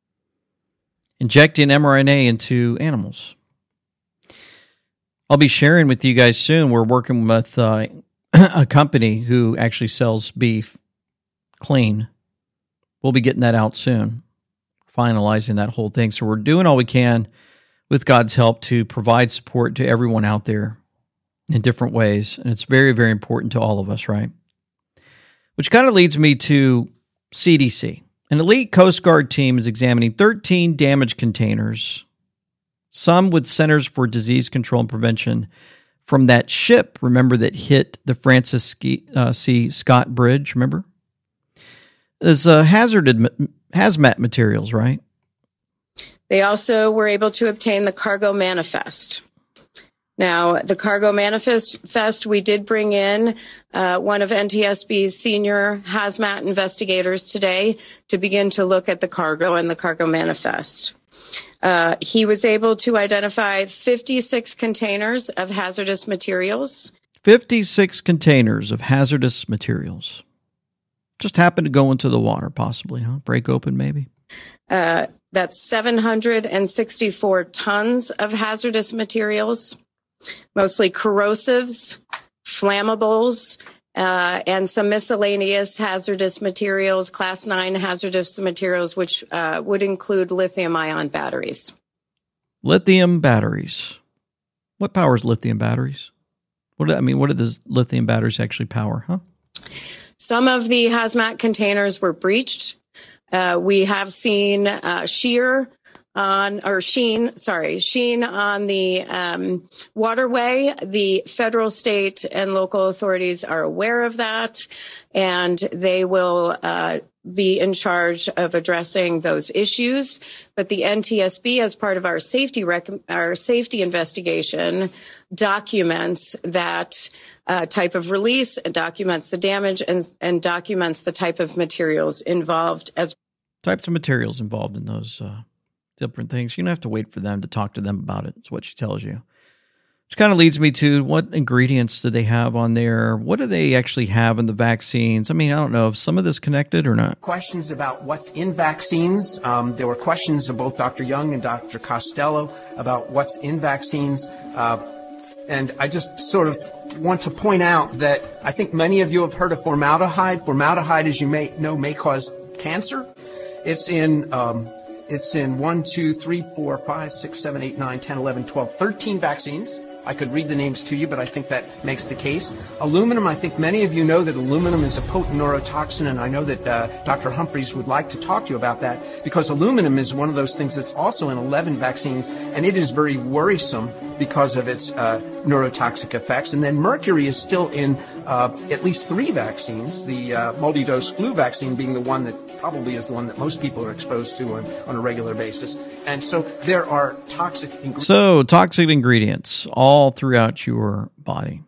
Injecting mRNA into animals. I'll be sharing with you guys soon. We're working with uh, a company who actually sells beef clean. We'll be getting that out soon, finalizing that whole thing. So we're doing all we can with God's help to provide support to everyone out there in different ways. And it's very, very important to all of us, right? Which kind of leads me to C D C. An elite Coast Guard team is examining thirteen damaged containers, some with Centers for Disease Control and Prevention, from that ship, remember, that hit the Francis C. Scott Bridge, remember? There's uh, hazarded hazmat materials, right? They also were able to obtain the cargo manifest. Now, the cargo manifest, we did bring in uh, one of N T S B's senior hazmat investigators today to begin to look at the cargo and the cargo manifest. Uh, he was able to identify fifty-six containers of hazardous materials. fifty-six containers of hazardous materials. Just happened to go into the water, possibly, huh? Break open, maybe? Uh, that's seven hundred sixty-four tons of hazardous materials, mostly corrosives, flammables, uh, and some miscellaneous hazardous materials, class nine hazardous materials, which uh, would include lithium-ion batteries. Lithium batteries. What powers lithium batteries? What do, I mean, what do those lithium batteries actually power, huh? Some of the hazmat containers were breached. Uh, we have seen uh, shear on, or sheen, sorry, sheen on the um, waterway. The federal, state, and local authorities are aware of that, and they will uh, be in charge of addressing those issues. But the N T S B, as part of our safety rec- our safety investigation, documents that uh, type of release, and documents the damage, and, and documents the type of materials involved as types of materials involved in those uh, different things. You don't have to wait for them to talk to them about it. It's what she tells you. Which kind of leads me to, what ingredients do they have on there? What do they actually have in the vaccines? I mean, I don't know if some of this connected or not. Questions about what's in vaccines. Um, there were questions of both Doctor Young and Doctor Costello about what's in vaccines. Uh, and I just sort of want to point out that I think many of you have heard of formaldehyde. Formaldehyde, as you may know, may cause cancer. It's in um, it's in one, two, three, four, five, six, seven, eight, nine, ten, eleven, twelve, thirteen vaccines. I could read the names to you, but I think that makes the case. Aluminum, I think many of you know that aluminum is a potent neurotoxin, and I know that uh, Doctor Humphreys would like to talk to you about that, because aluminum is one of those things that's also in eleven vaccines, and it is very worrisome because of its uh, neurotoxic effects. And then mercury is still in uh, at least three vaccines, the uh, multi-dose flu vaccine being the one that probably is the one that most people are exposed to on, on a regular basis. And so there are toxic ingredients. So toxic ingredients all throughout your body.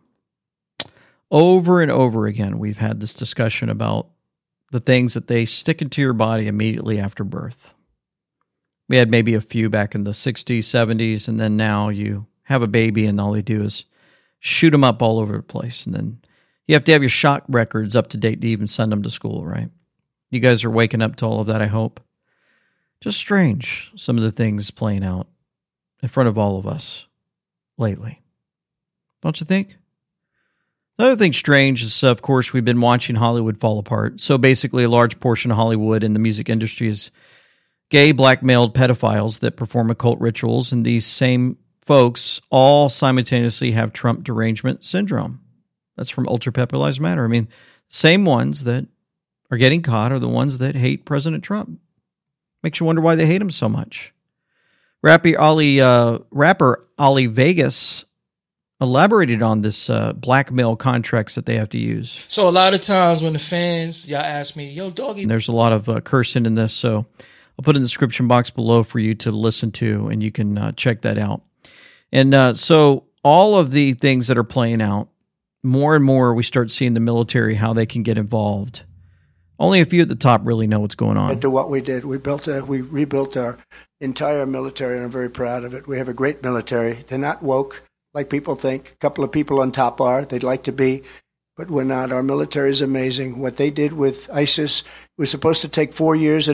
Over and over again, we've had this discussion about the things that they stick into your body immediately after birth. We had maybe a few back in the sixties, seventies, and then now you have a baby and all they do is shoot them up all over the place. And then you have to have your shock records up to date to even send them to school, right? You guys are waking up to all of that, I hope. Just strange, some of the things playing out in front of all of us lately. Don't you think? Another thing strange is, of course, we've been watching Hollywood fall apart. So basically, a large portion of Hollywood and the music industry is gay, black-mailed pedophiles that perform occult rituals, and these same folks all simultaneously have Trump derangement syndrome. That's from Ultra Pep Lives Matter. I mean, same ones that are getting caught are the ones that hate President Trump. Makes you wonder why they hate him so much. Rapper Ali, uh, rapper Ali Vegas elaborated on this uh, blackmail contracts that they have to use. So a lot of times when the fans, y'all ask me, yo, doggy. And there's a lot of uh, cursing in this, so I'll put it in the description box below for you to listen to, and you can uh, check that out. And uh, so all of the things that are playing out, more and more we start seeing the military, how they can get involved Only a few at the top really know what's going on. To what we did, we built a, we rebuilt our entire military, and I'm very proud of it. We have a great military. They're not woke like people think. A couple of people on top are. They'd like to be, but we're not. Our military is amazing. What they did with ISIS was supposed to take four years.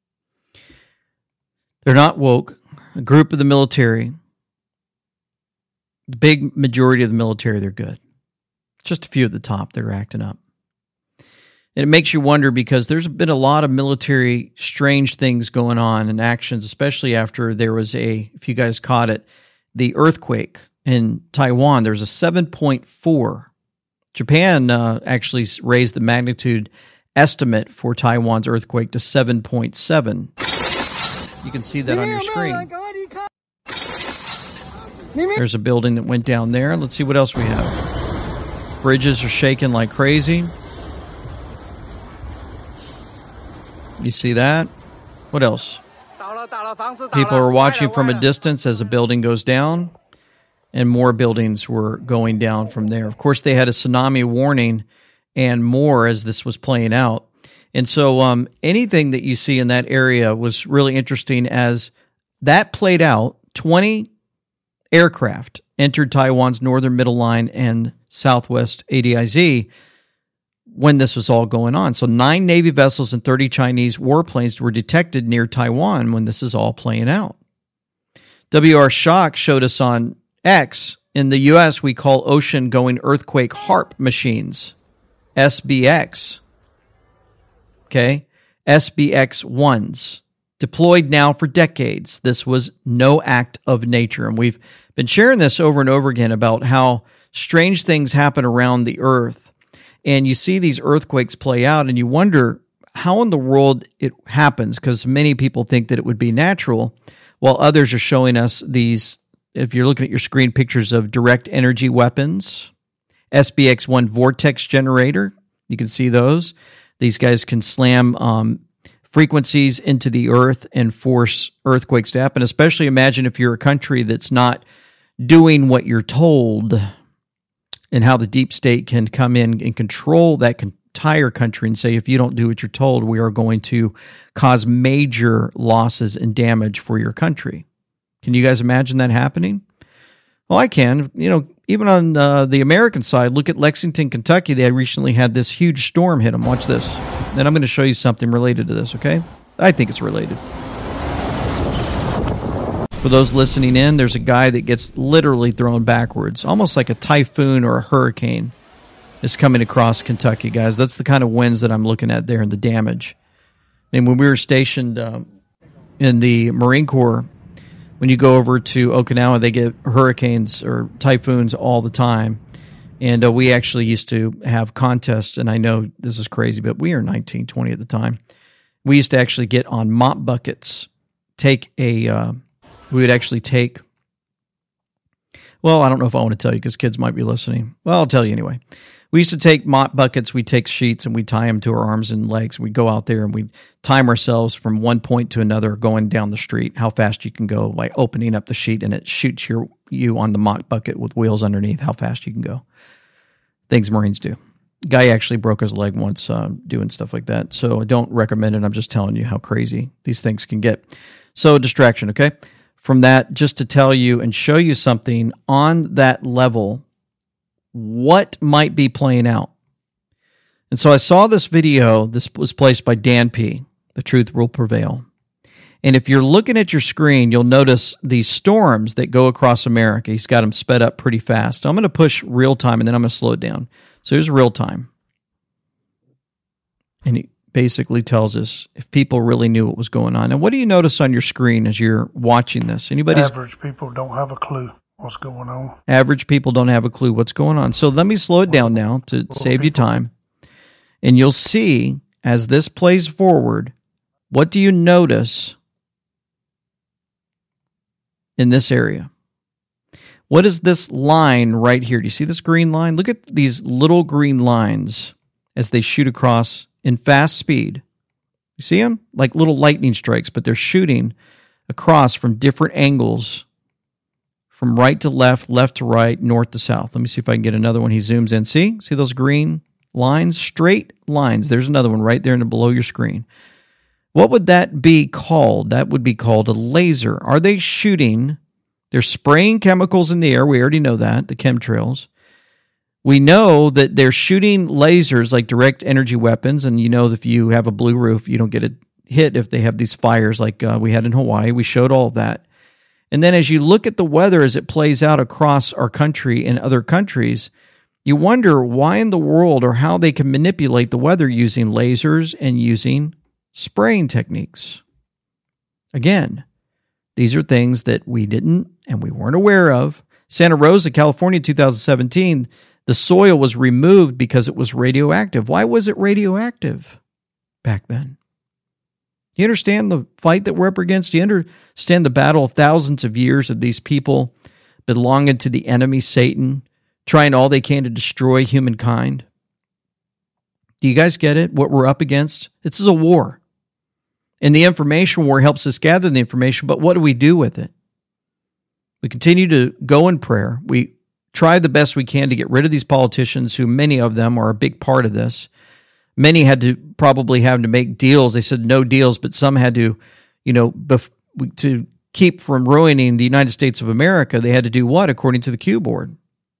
They're not woke. A group of the military, the big majority of the military, they're good. Just a few at the top that are acting up. And it makes you wonder because there's been a lot of military strange things going on and actions, especially after there was a, if you guys caught it, the earthquake in Taiwan. There's a seven point four. Japan uh, actually raised the magnitude estimate for Taiwan's earthquake to seven point seven. You can see that on your screen. There's a building that went down there. Let's see what else we have. Bridges are shaking like crazy. You see that? What else? People are watching from a distance as a building goes down, and more buildings were going down from there. Of course, they had a tsunami warning and more as this was playing out. And so um, anything that you see in that area was really interesting as that played out. twenty aircraft entered Taiwan's northern middle line and southwest A D I Z when this was all going on. So nine Navy vessels and thirty Chinese warplanes were detected near Taiwan when this is all playing out. W R Shock showed us on X, in the U S we call ocean-going earthquake HARP machines, S B X. Okay, S B X ones, deployed now for decades. This was no act of nature. And we've been sharing this over and over again about how strange things happen around the earth. And you see these earthquakes play out and you wonder how in the world it happens, because many people think that it would be natural, while others are showing us these, if you're looking at your screen, pictures of direct energy weapons, S B X one vortex generator. You can see those. These guys can slam um, frequencies into the earth and force earthquakes to happen, especially imagine if you're a country that's not doing what you're told, and how the deep state can come in and control that entire country and say, if you don't do what you're told, we are going to cause major losses and damage for your country. Can you guys imagine that happening? Well, I can. You know, even on uh, the American side, look at Lexington, Kentucky. They recently had this huge storm hit them. Watch this. Then I'm going to show you something related to this, okay? I think it's related. For those listening in, there's a guy that gets literally thrown backwards, almost like a typhoon or a hurricane is coming across Kentucky, guys. That's the kind of winds that I'm looking at there and the damage. I mean, when we were stationed um, in the Marine Corps, when you go over to Okinawa, they get hurricanes or typhoons all the time. And uh, we actually used to have contests, and I know this is crazy, but we were nineteen, twenty at the time. We used to actually get on mop buckets, take a... Uh, We would actually take, well, I don't know if I want to tell you because kids might be listening. Well, I'll tell you anyway. We used to take mop buckets, we'd take sheets, and we'd tie them to our arms and legs. We'd go out there and we'd time ourselves from one point to another going down the street, how fast you can go by opening up the sheet, and it shoots your, you on the mop bucket with wheels underneath, how fast you can go. Things Marines do. Guy actually broke his leg once uh, doing stuff like that, so I don't recommend it. I'm just telling you how crazy these things can get. So, distraction, okay? From that, just to tell you and show you something on that level, what might be playing out. And so I saw this video. This was placed by Dan P. The Truth Will Prevail. And if you're looking at your screen, you'll notice these storms that go across America. He's got them sped up pretty fast. I'm going to push real time, and then I'm going to slow it down. So here's real time. And he basically tells us if people really knew what was going on. And what do you notice on your screen as you're watching this? Anybody's average people don't have a clue what's going on. Average people don't have a clue what's going on. So let me slow it down now to save you time. And you'll see as this plays forward, what do you notice in this area? What is this line right here? Do you see this green line? Look at these little green lines as they shoot across in fast speed. You see them? Like little lightning strikes, but they're shooting across from different angles, from right to left, left to right, north to south. Let me see if I can get another one. He zooms in. See? See those green lines, straight lines. There's another one right there in the below your screen. What would that be called? That would be called a laser. Are they shooting? They're spraying chemicals in the air. We already know that, the chemtrails. We know that they're shooting lasers like direct energy weapons, and you know if you have a blue roof, you don't get a hit if they have these fires like uh, we had in Hawaii. We showed all of that. And then as you look at the weather as it plays out across our country and other countries, you wonder why in the world or how they can manipulate the weather using lasers and using spraying techniques. Again, these are things that we didn't and we weren't aware of. Santa Rosa, California, two thousand seventeen, the soil was removed because it was radioactive. Why was it radioactive back then? Do you understand the fight that we're up against? Do you understand the battle of thousands of years of these people belonging to the enemy, Satan, trying all they can to destroy humankind? Do you guys get it? What we're up against? This is a war. And the information war helps us gather the information, but what do we do with it? We continue to go in prayer. We try the best we can to get rid of these politicians, who many of them are a big part of this. Many had to probably have to make deals. They said no deals, but some had to, you know, bef- to keep from ruining the United States of America, they had to do what, according to the Q board?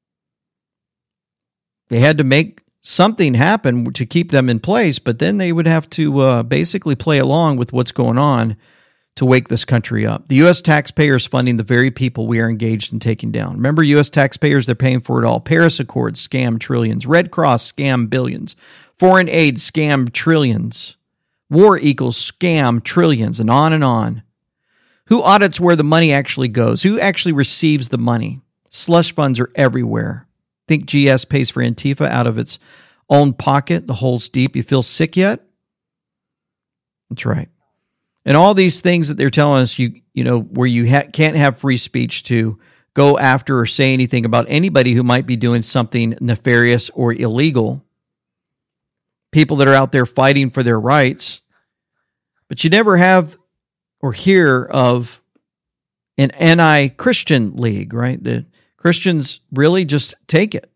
They had to make something happen to keep them in place, but then they would have to uh, basically play along with what's going on to wake this country up. The U S taxpayers funding the very people we are engaged in taking down. Remember, U S taxpayers, they're paying for it all. Paris Accords, scam trillions. Red Cross, scam billions. Foreign aid, scam trillions. War equals scam trillions, and on and on. Who audits where the money actually goes? Who actually receives the money? Slush funds are everywhere. Think G S pays for Antifa out of its own pocket? The hole's deep. You feel sick yet? That's right. And all these things that they're telling us, you you know, where you ha- can't have free speech to go after or say anything about anybody who might be doing something nefarious or illegal. People that are out there fighting for their rights. But you never have or hear of an anti-Christian league, right? The Christians really just take it.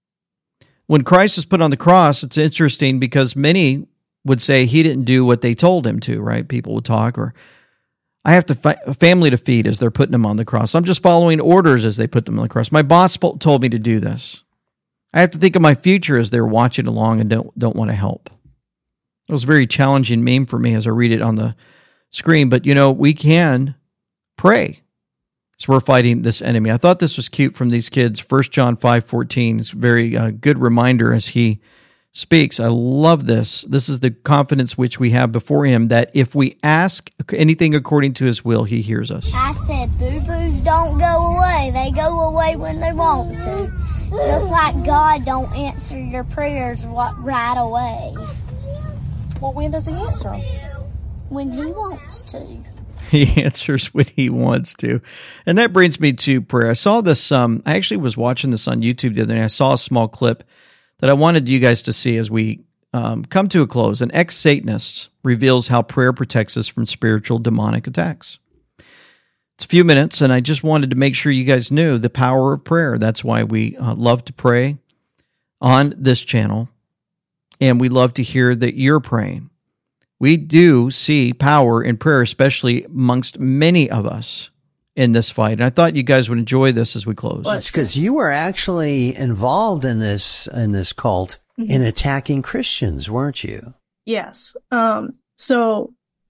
When Christ was put on the cross, it's interesting because many would say he didn't do what they told him to, right? People would talk, or I have to fi- a family to feed as they're putting him on the cross. I'm just following orders as they put them on the cross. My boss told me to do this. I have to think of my future as they're watching along and don't don't want to help. It was a very challenging meme for me as I read it on the screen, but you know, we can pray as we're fighting this enemy. I thought this was cute from these kids. First John five fourteen. It's a very uh, good reminder as he speaks. I love this. This is the confidence which we have before him, that if we ask anything according to his will, he hears us. I said boo-boos don't go away. They go away when they want to. Just like God don't answer your prayers right away. Well, when does he answer them? When he wants to. He answers when he wants to. And that brings me to prayer. I saw this, um, I actually was watching this on YouTube the other day. I saw a small clip that I wanted you guys to see as we um, come to a close. An ex-Satanist reveals how prayer protects us from spiritual demonic attacks. It's a few minutes, and I just wanted to make sure you guys knew the power of prayer. That's why we uh, love to pray on this channel, and we love to hear that you're praying. We do see power in prayer, especially amongst many of us in this fight. And I thought you guys would enjoy this as we close. Well, it's because you were actually involved in this in this cult mm-hmm. in attacking Christians, weren't you? Yes. Um, so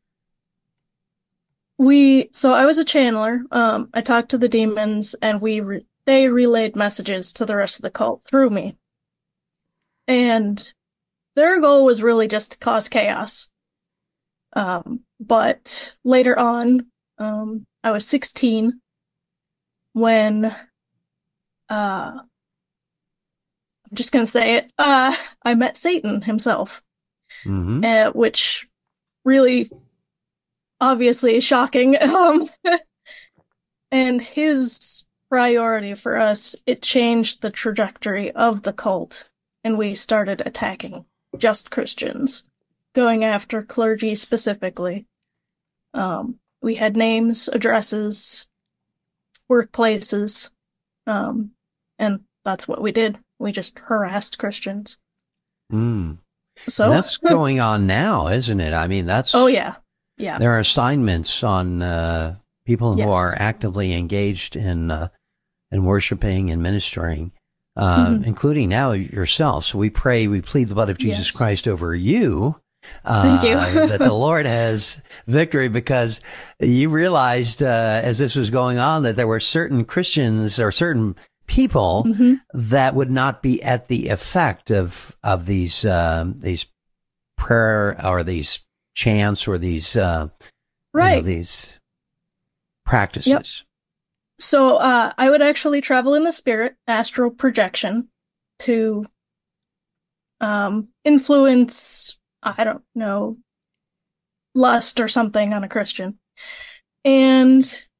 we, so I was a channeler. Um, I talked to the demons, and we re- they relayed messages to the rest of the cult through me. And their goal was really just to cause chaos. Um, but later on, um, I was sixteen when, uh, I'm just gonna say it, uh, I met Satan himself, mm-hmm. uh, which really, obviously is shocking. Um, and his priority for us, it changed the trajectory of the cult, and we started attacking just Christians, going after clergy specifically. Um, we had names, addresses, workplaces, um, and that's what we did. We just harassed Christians. Mm. So And that's going on now, isn't it? I mean, that's. Oh yeah, yeah. There are assignments on uh, people who Yes. are actively engaged in uh, in worshiping and ministering, uh, Mhm. including now yourself. So we pray, we plead the blood of Jesus Yes. Christ over you. Uh, Thank you. that the Lord has victory, because you realized uh, as this was going on that there were certain Christians or certain people Mm-hmm. that would not be at the effect of of these um, these prayer or these chants or these uh, you know, Right. these practices. Yep. So uh, I would actually travel in the spirit, astral projection, to um, influence, I don't know, lust or something on a Christian. And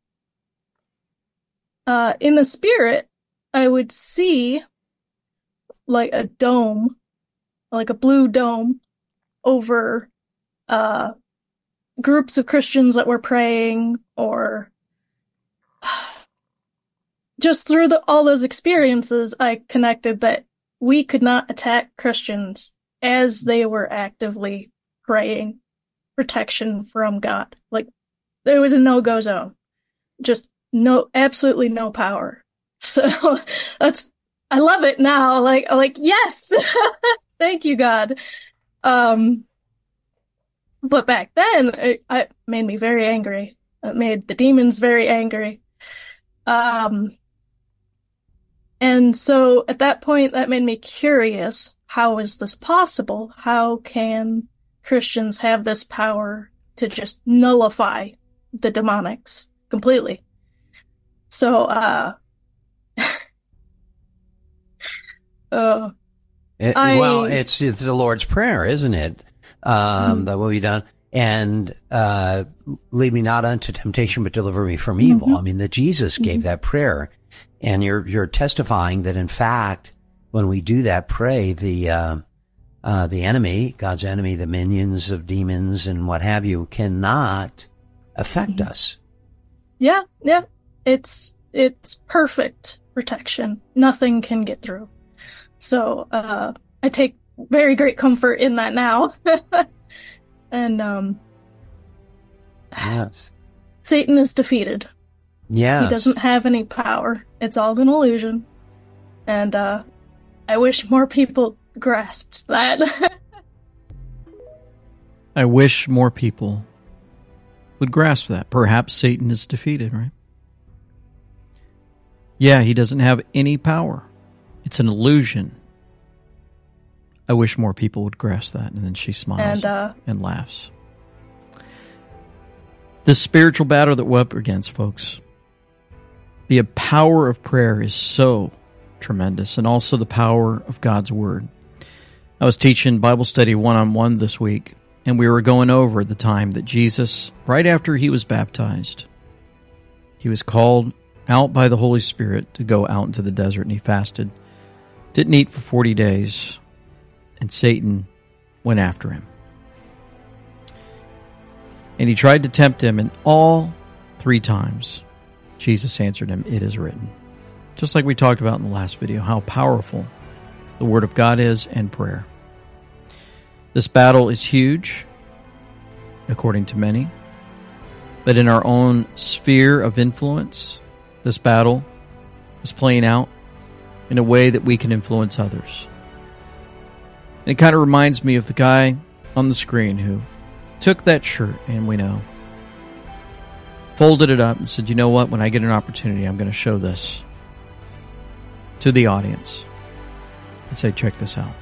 uh, in the spirit, I would see like a dome, like a blue dome over uh, groups of Christians that were praying, or just through the, all those experiences, I connected that we could not attack Christians as they were actively praying protection from God. Like, there was a no-go zone. Just no, absolutely no power. So that's, I love it now. Like, like, yes! Thank you, God. Um, but back then, it, it made me very angry. It made the demons very angry. Um, and so at that point, that made me curious. How is this possible? How can Christians have this power to just nullify the demonics completely? So, uh, uh, It- I- well, it's, it's the Lord's Prayer, isn't it? Um, That will be done. And uh, lead me not unto temptation, but deliver me from evil. I mean, that Jesus gave that prayer. And you're you're testifying that, in fact, when we do that pray, the uh, uh, the enemy, God's enemy, the minions of demons and what have you, cannot affect us. yeah, yeah, it's, it's perfect protection. Nothing can get through. So, uh, I take very great comfort in that now. And, um, Yes. Satan is defeated. Yes. He doesn't have any power. It's all an illusion. And, uh, I wish more people grasped that. I wish more people would grasp that. Perhaps Satan is defeated, right? Yeah, he doesn't have any power. It's an illusion. I wish more people would grasp that. And then she smiles And, uh, and laughs. The spiritual battle that we're up against, folks. The power of prayer is so tremendous, and also the power of God's Word. I was teaching Bible study one-on-one this week, and we were going over the time that Jesus, right after he was baptized, he was called out by the Holy Spirit to go out into the desert, and he fasted. Didn't eat for forty days, and Satan went after him. And he tried to tempt him, and all three times, Jesus answered him, "It is written." Just like we talked about in the last video, how powerful the Word of God is and prayer. This battle is huge, according to many. But in our own sphere of influence, this battle is playing out in a way that we can influence others. And it kind of reminds me of the guy on the screen who took that shirt, and we know, folded it up and said, you know what, when I get an opportunity, I'm going to show this to the audience and say, check this out.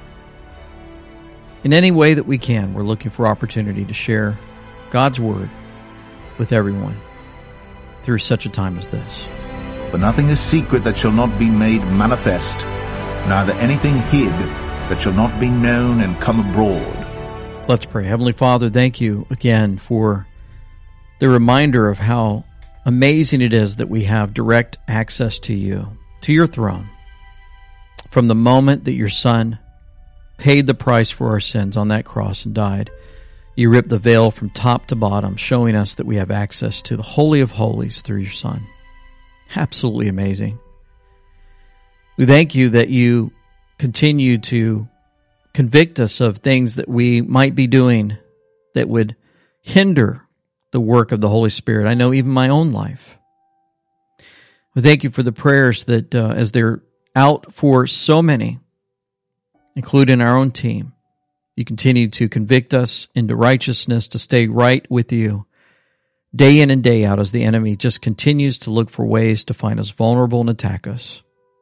In any way that we can, we're looking for opportunity to share God's Word with everyone through such a time as this. For nothing is secret that shall not be made manifest, neither anything hid that shall not be known and come abroad. Let's pray. Heavenly Father, thank you again for the reminder of how amazing it is that we have direct access to you, to your throne. From the moment that your Son paid the price for our sins on that cross and died, you ripped the veil from top to bottom, showing us that we have access to the Holy of Holies through your Son. Absolutely amazing. We thank you that you continue to convict us of things that we might be doing that would hinder the work of the Holy Spirit. I know even my own life. We thank you for the prayers that, uh, as they're out for so many, including our own team, you continue to convict us into righteousness, to stay right with you, day in and day out, as the enemy just continues to look for ways to find us vulnerable and attack us.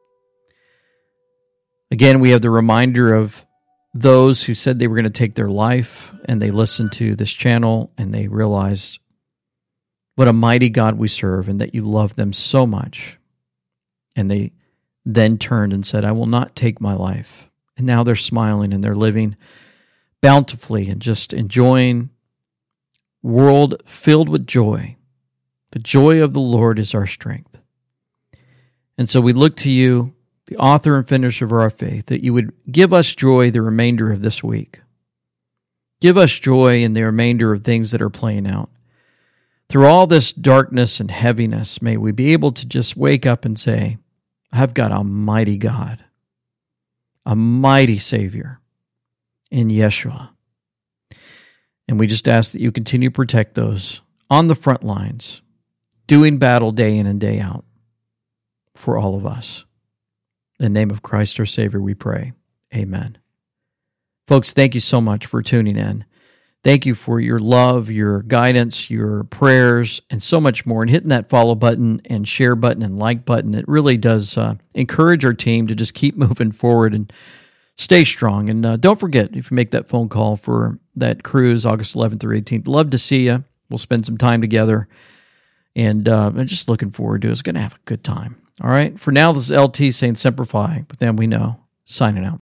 Again, we have the reminder of those who said they were going to take their life, and they listened to this channel, and they realized what a mighty God we serve, and that you love them so much. And they then turned and said, I will not take my life. And now they're smiling, and they're living bountifully and just enjoying a world filled with joy. The joy of the Lord is our strength. And so we look to you, the author and finisher of our faith, that you would give us joy the remainder of this week. Give us joy in the remainder of things that are playing out. Through all this darkness and heaviness, may we be able to just wake up and say, I've got a mighty God, a mighty Savior in Yeshua. And we just ask that you continue to protect those on the front lines, doing battle day in and day out for all of us. In the name of Christ our Savior we pray. Amen. Folks, thank you so much for tuning in. Thank you for your love, your guidance, your prayers, and so much more. And hitting that follow button and share button and like button, it really does uh, encourage our team to just keep moving forward and stay strong. And uh, don't forget, if you make that phone call for that cruise, August eleventh through eighteenth, love to see you. We'll spend some time together. And uh, I'm just looking forward to it. It's going to have a good time. All right. For now, this is L T saying Semper Fi, but then we know. Signing out.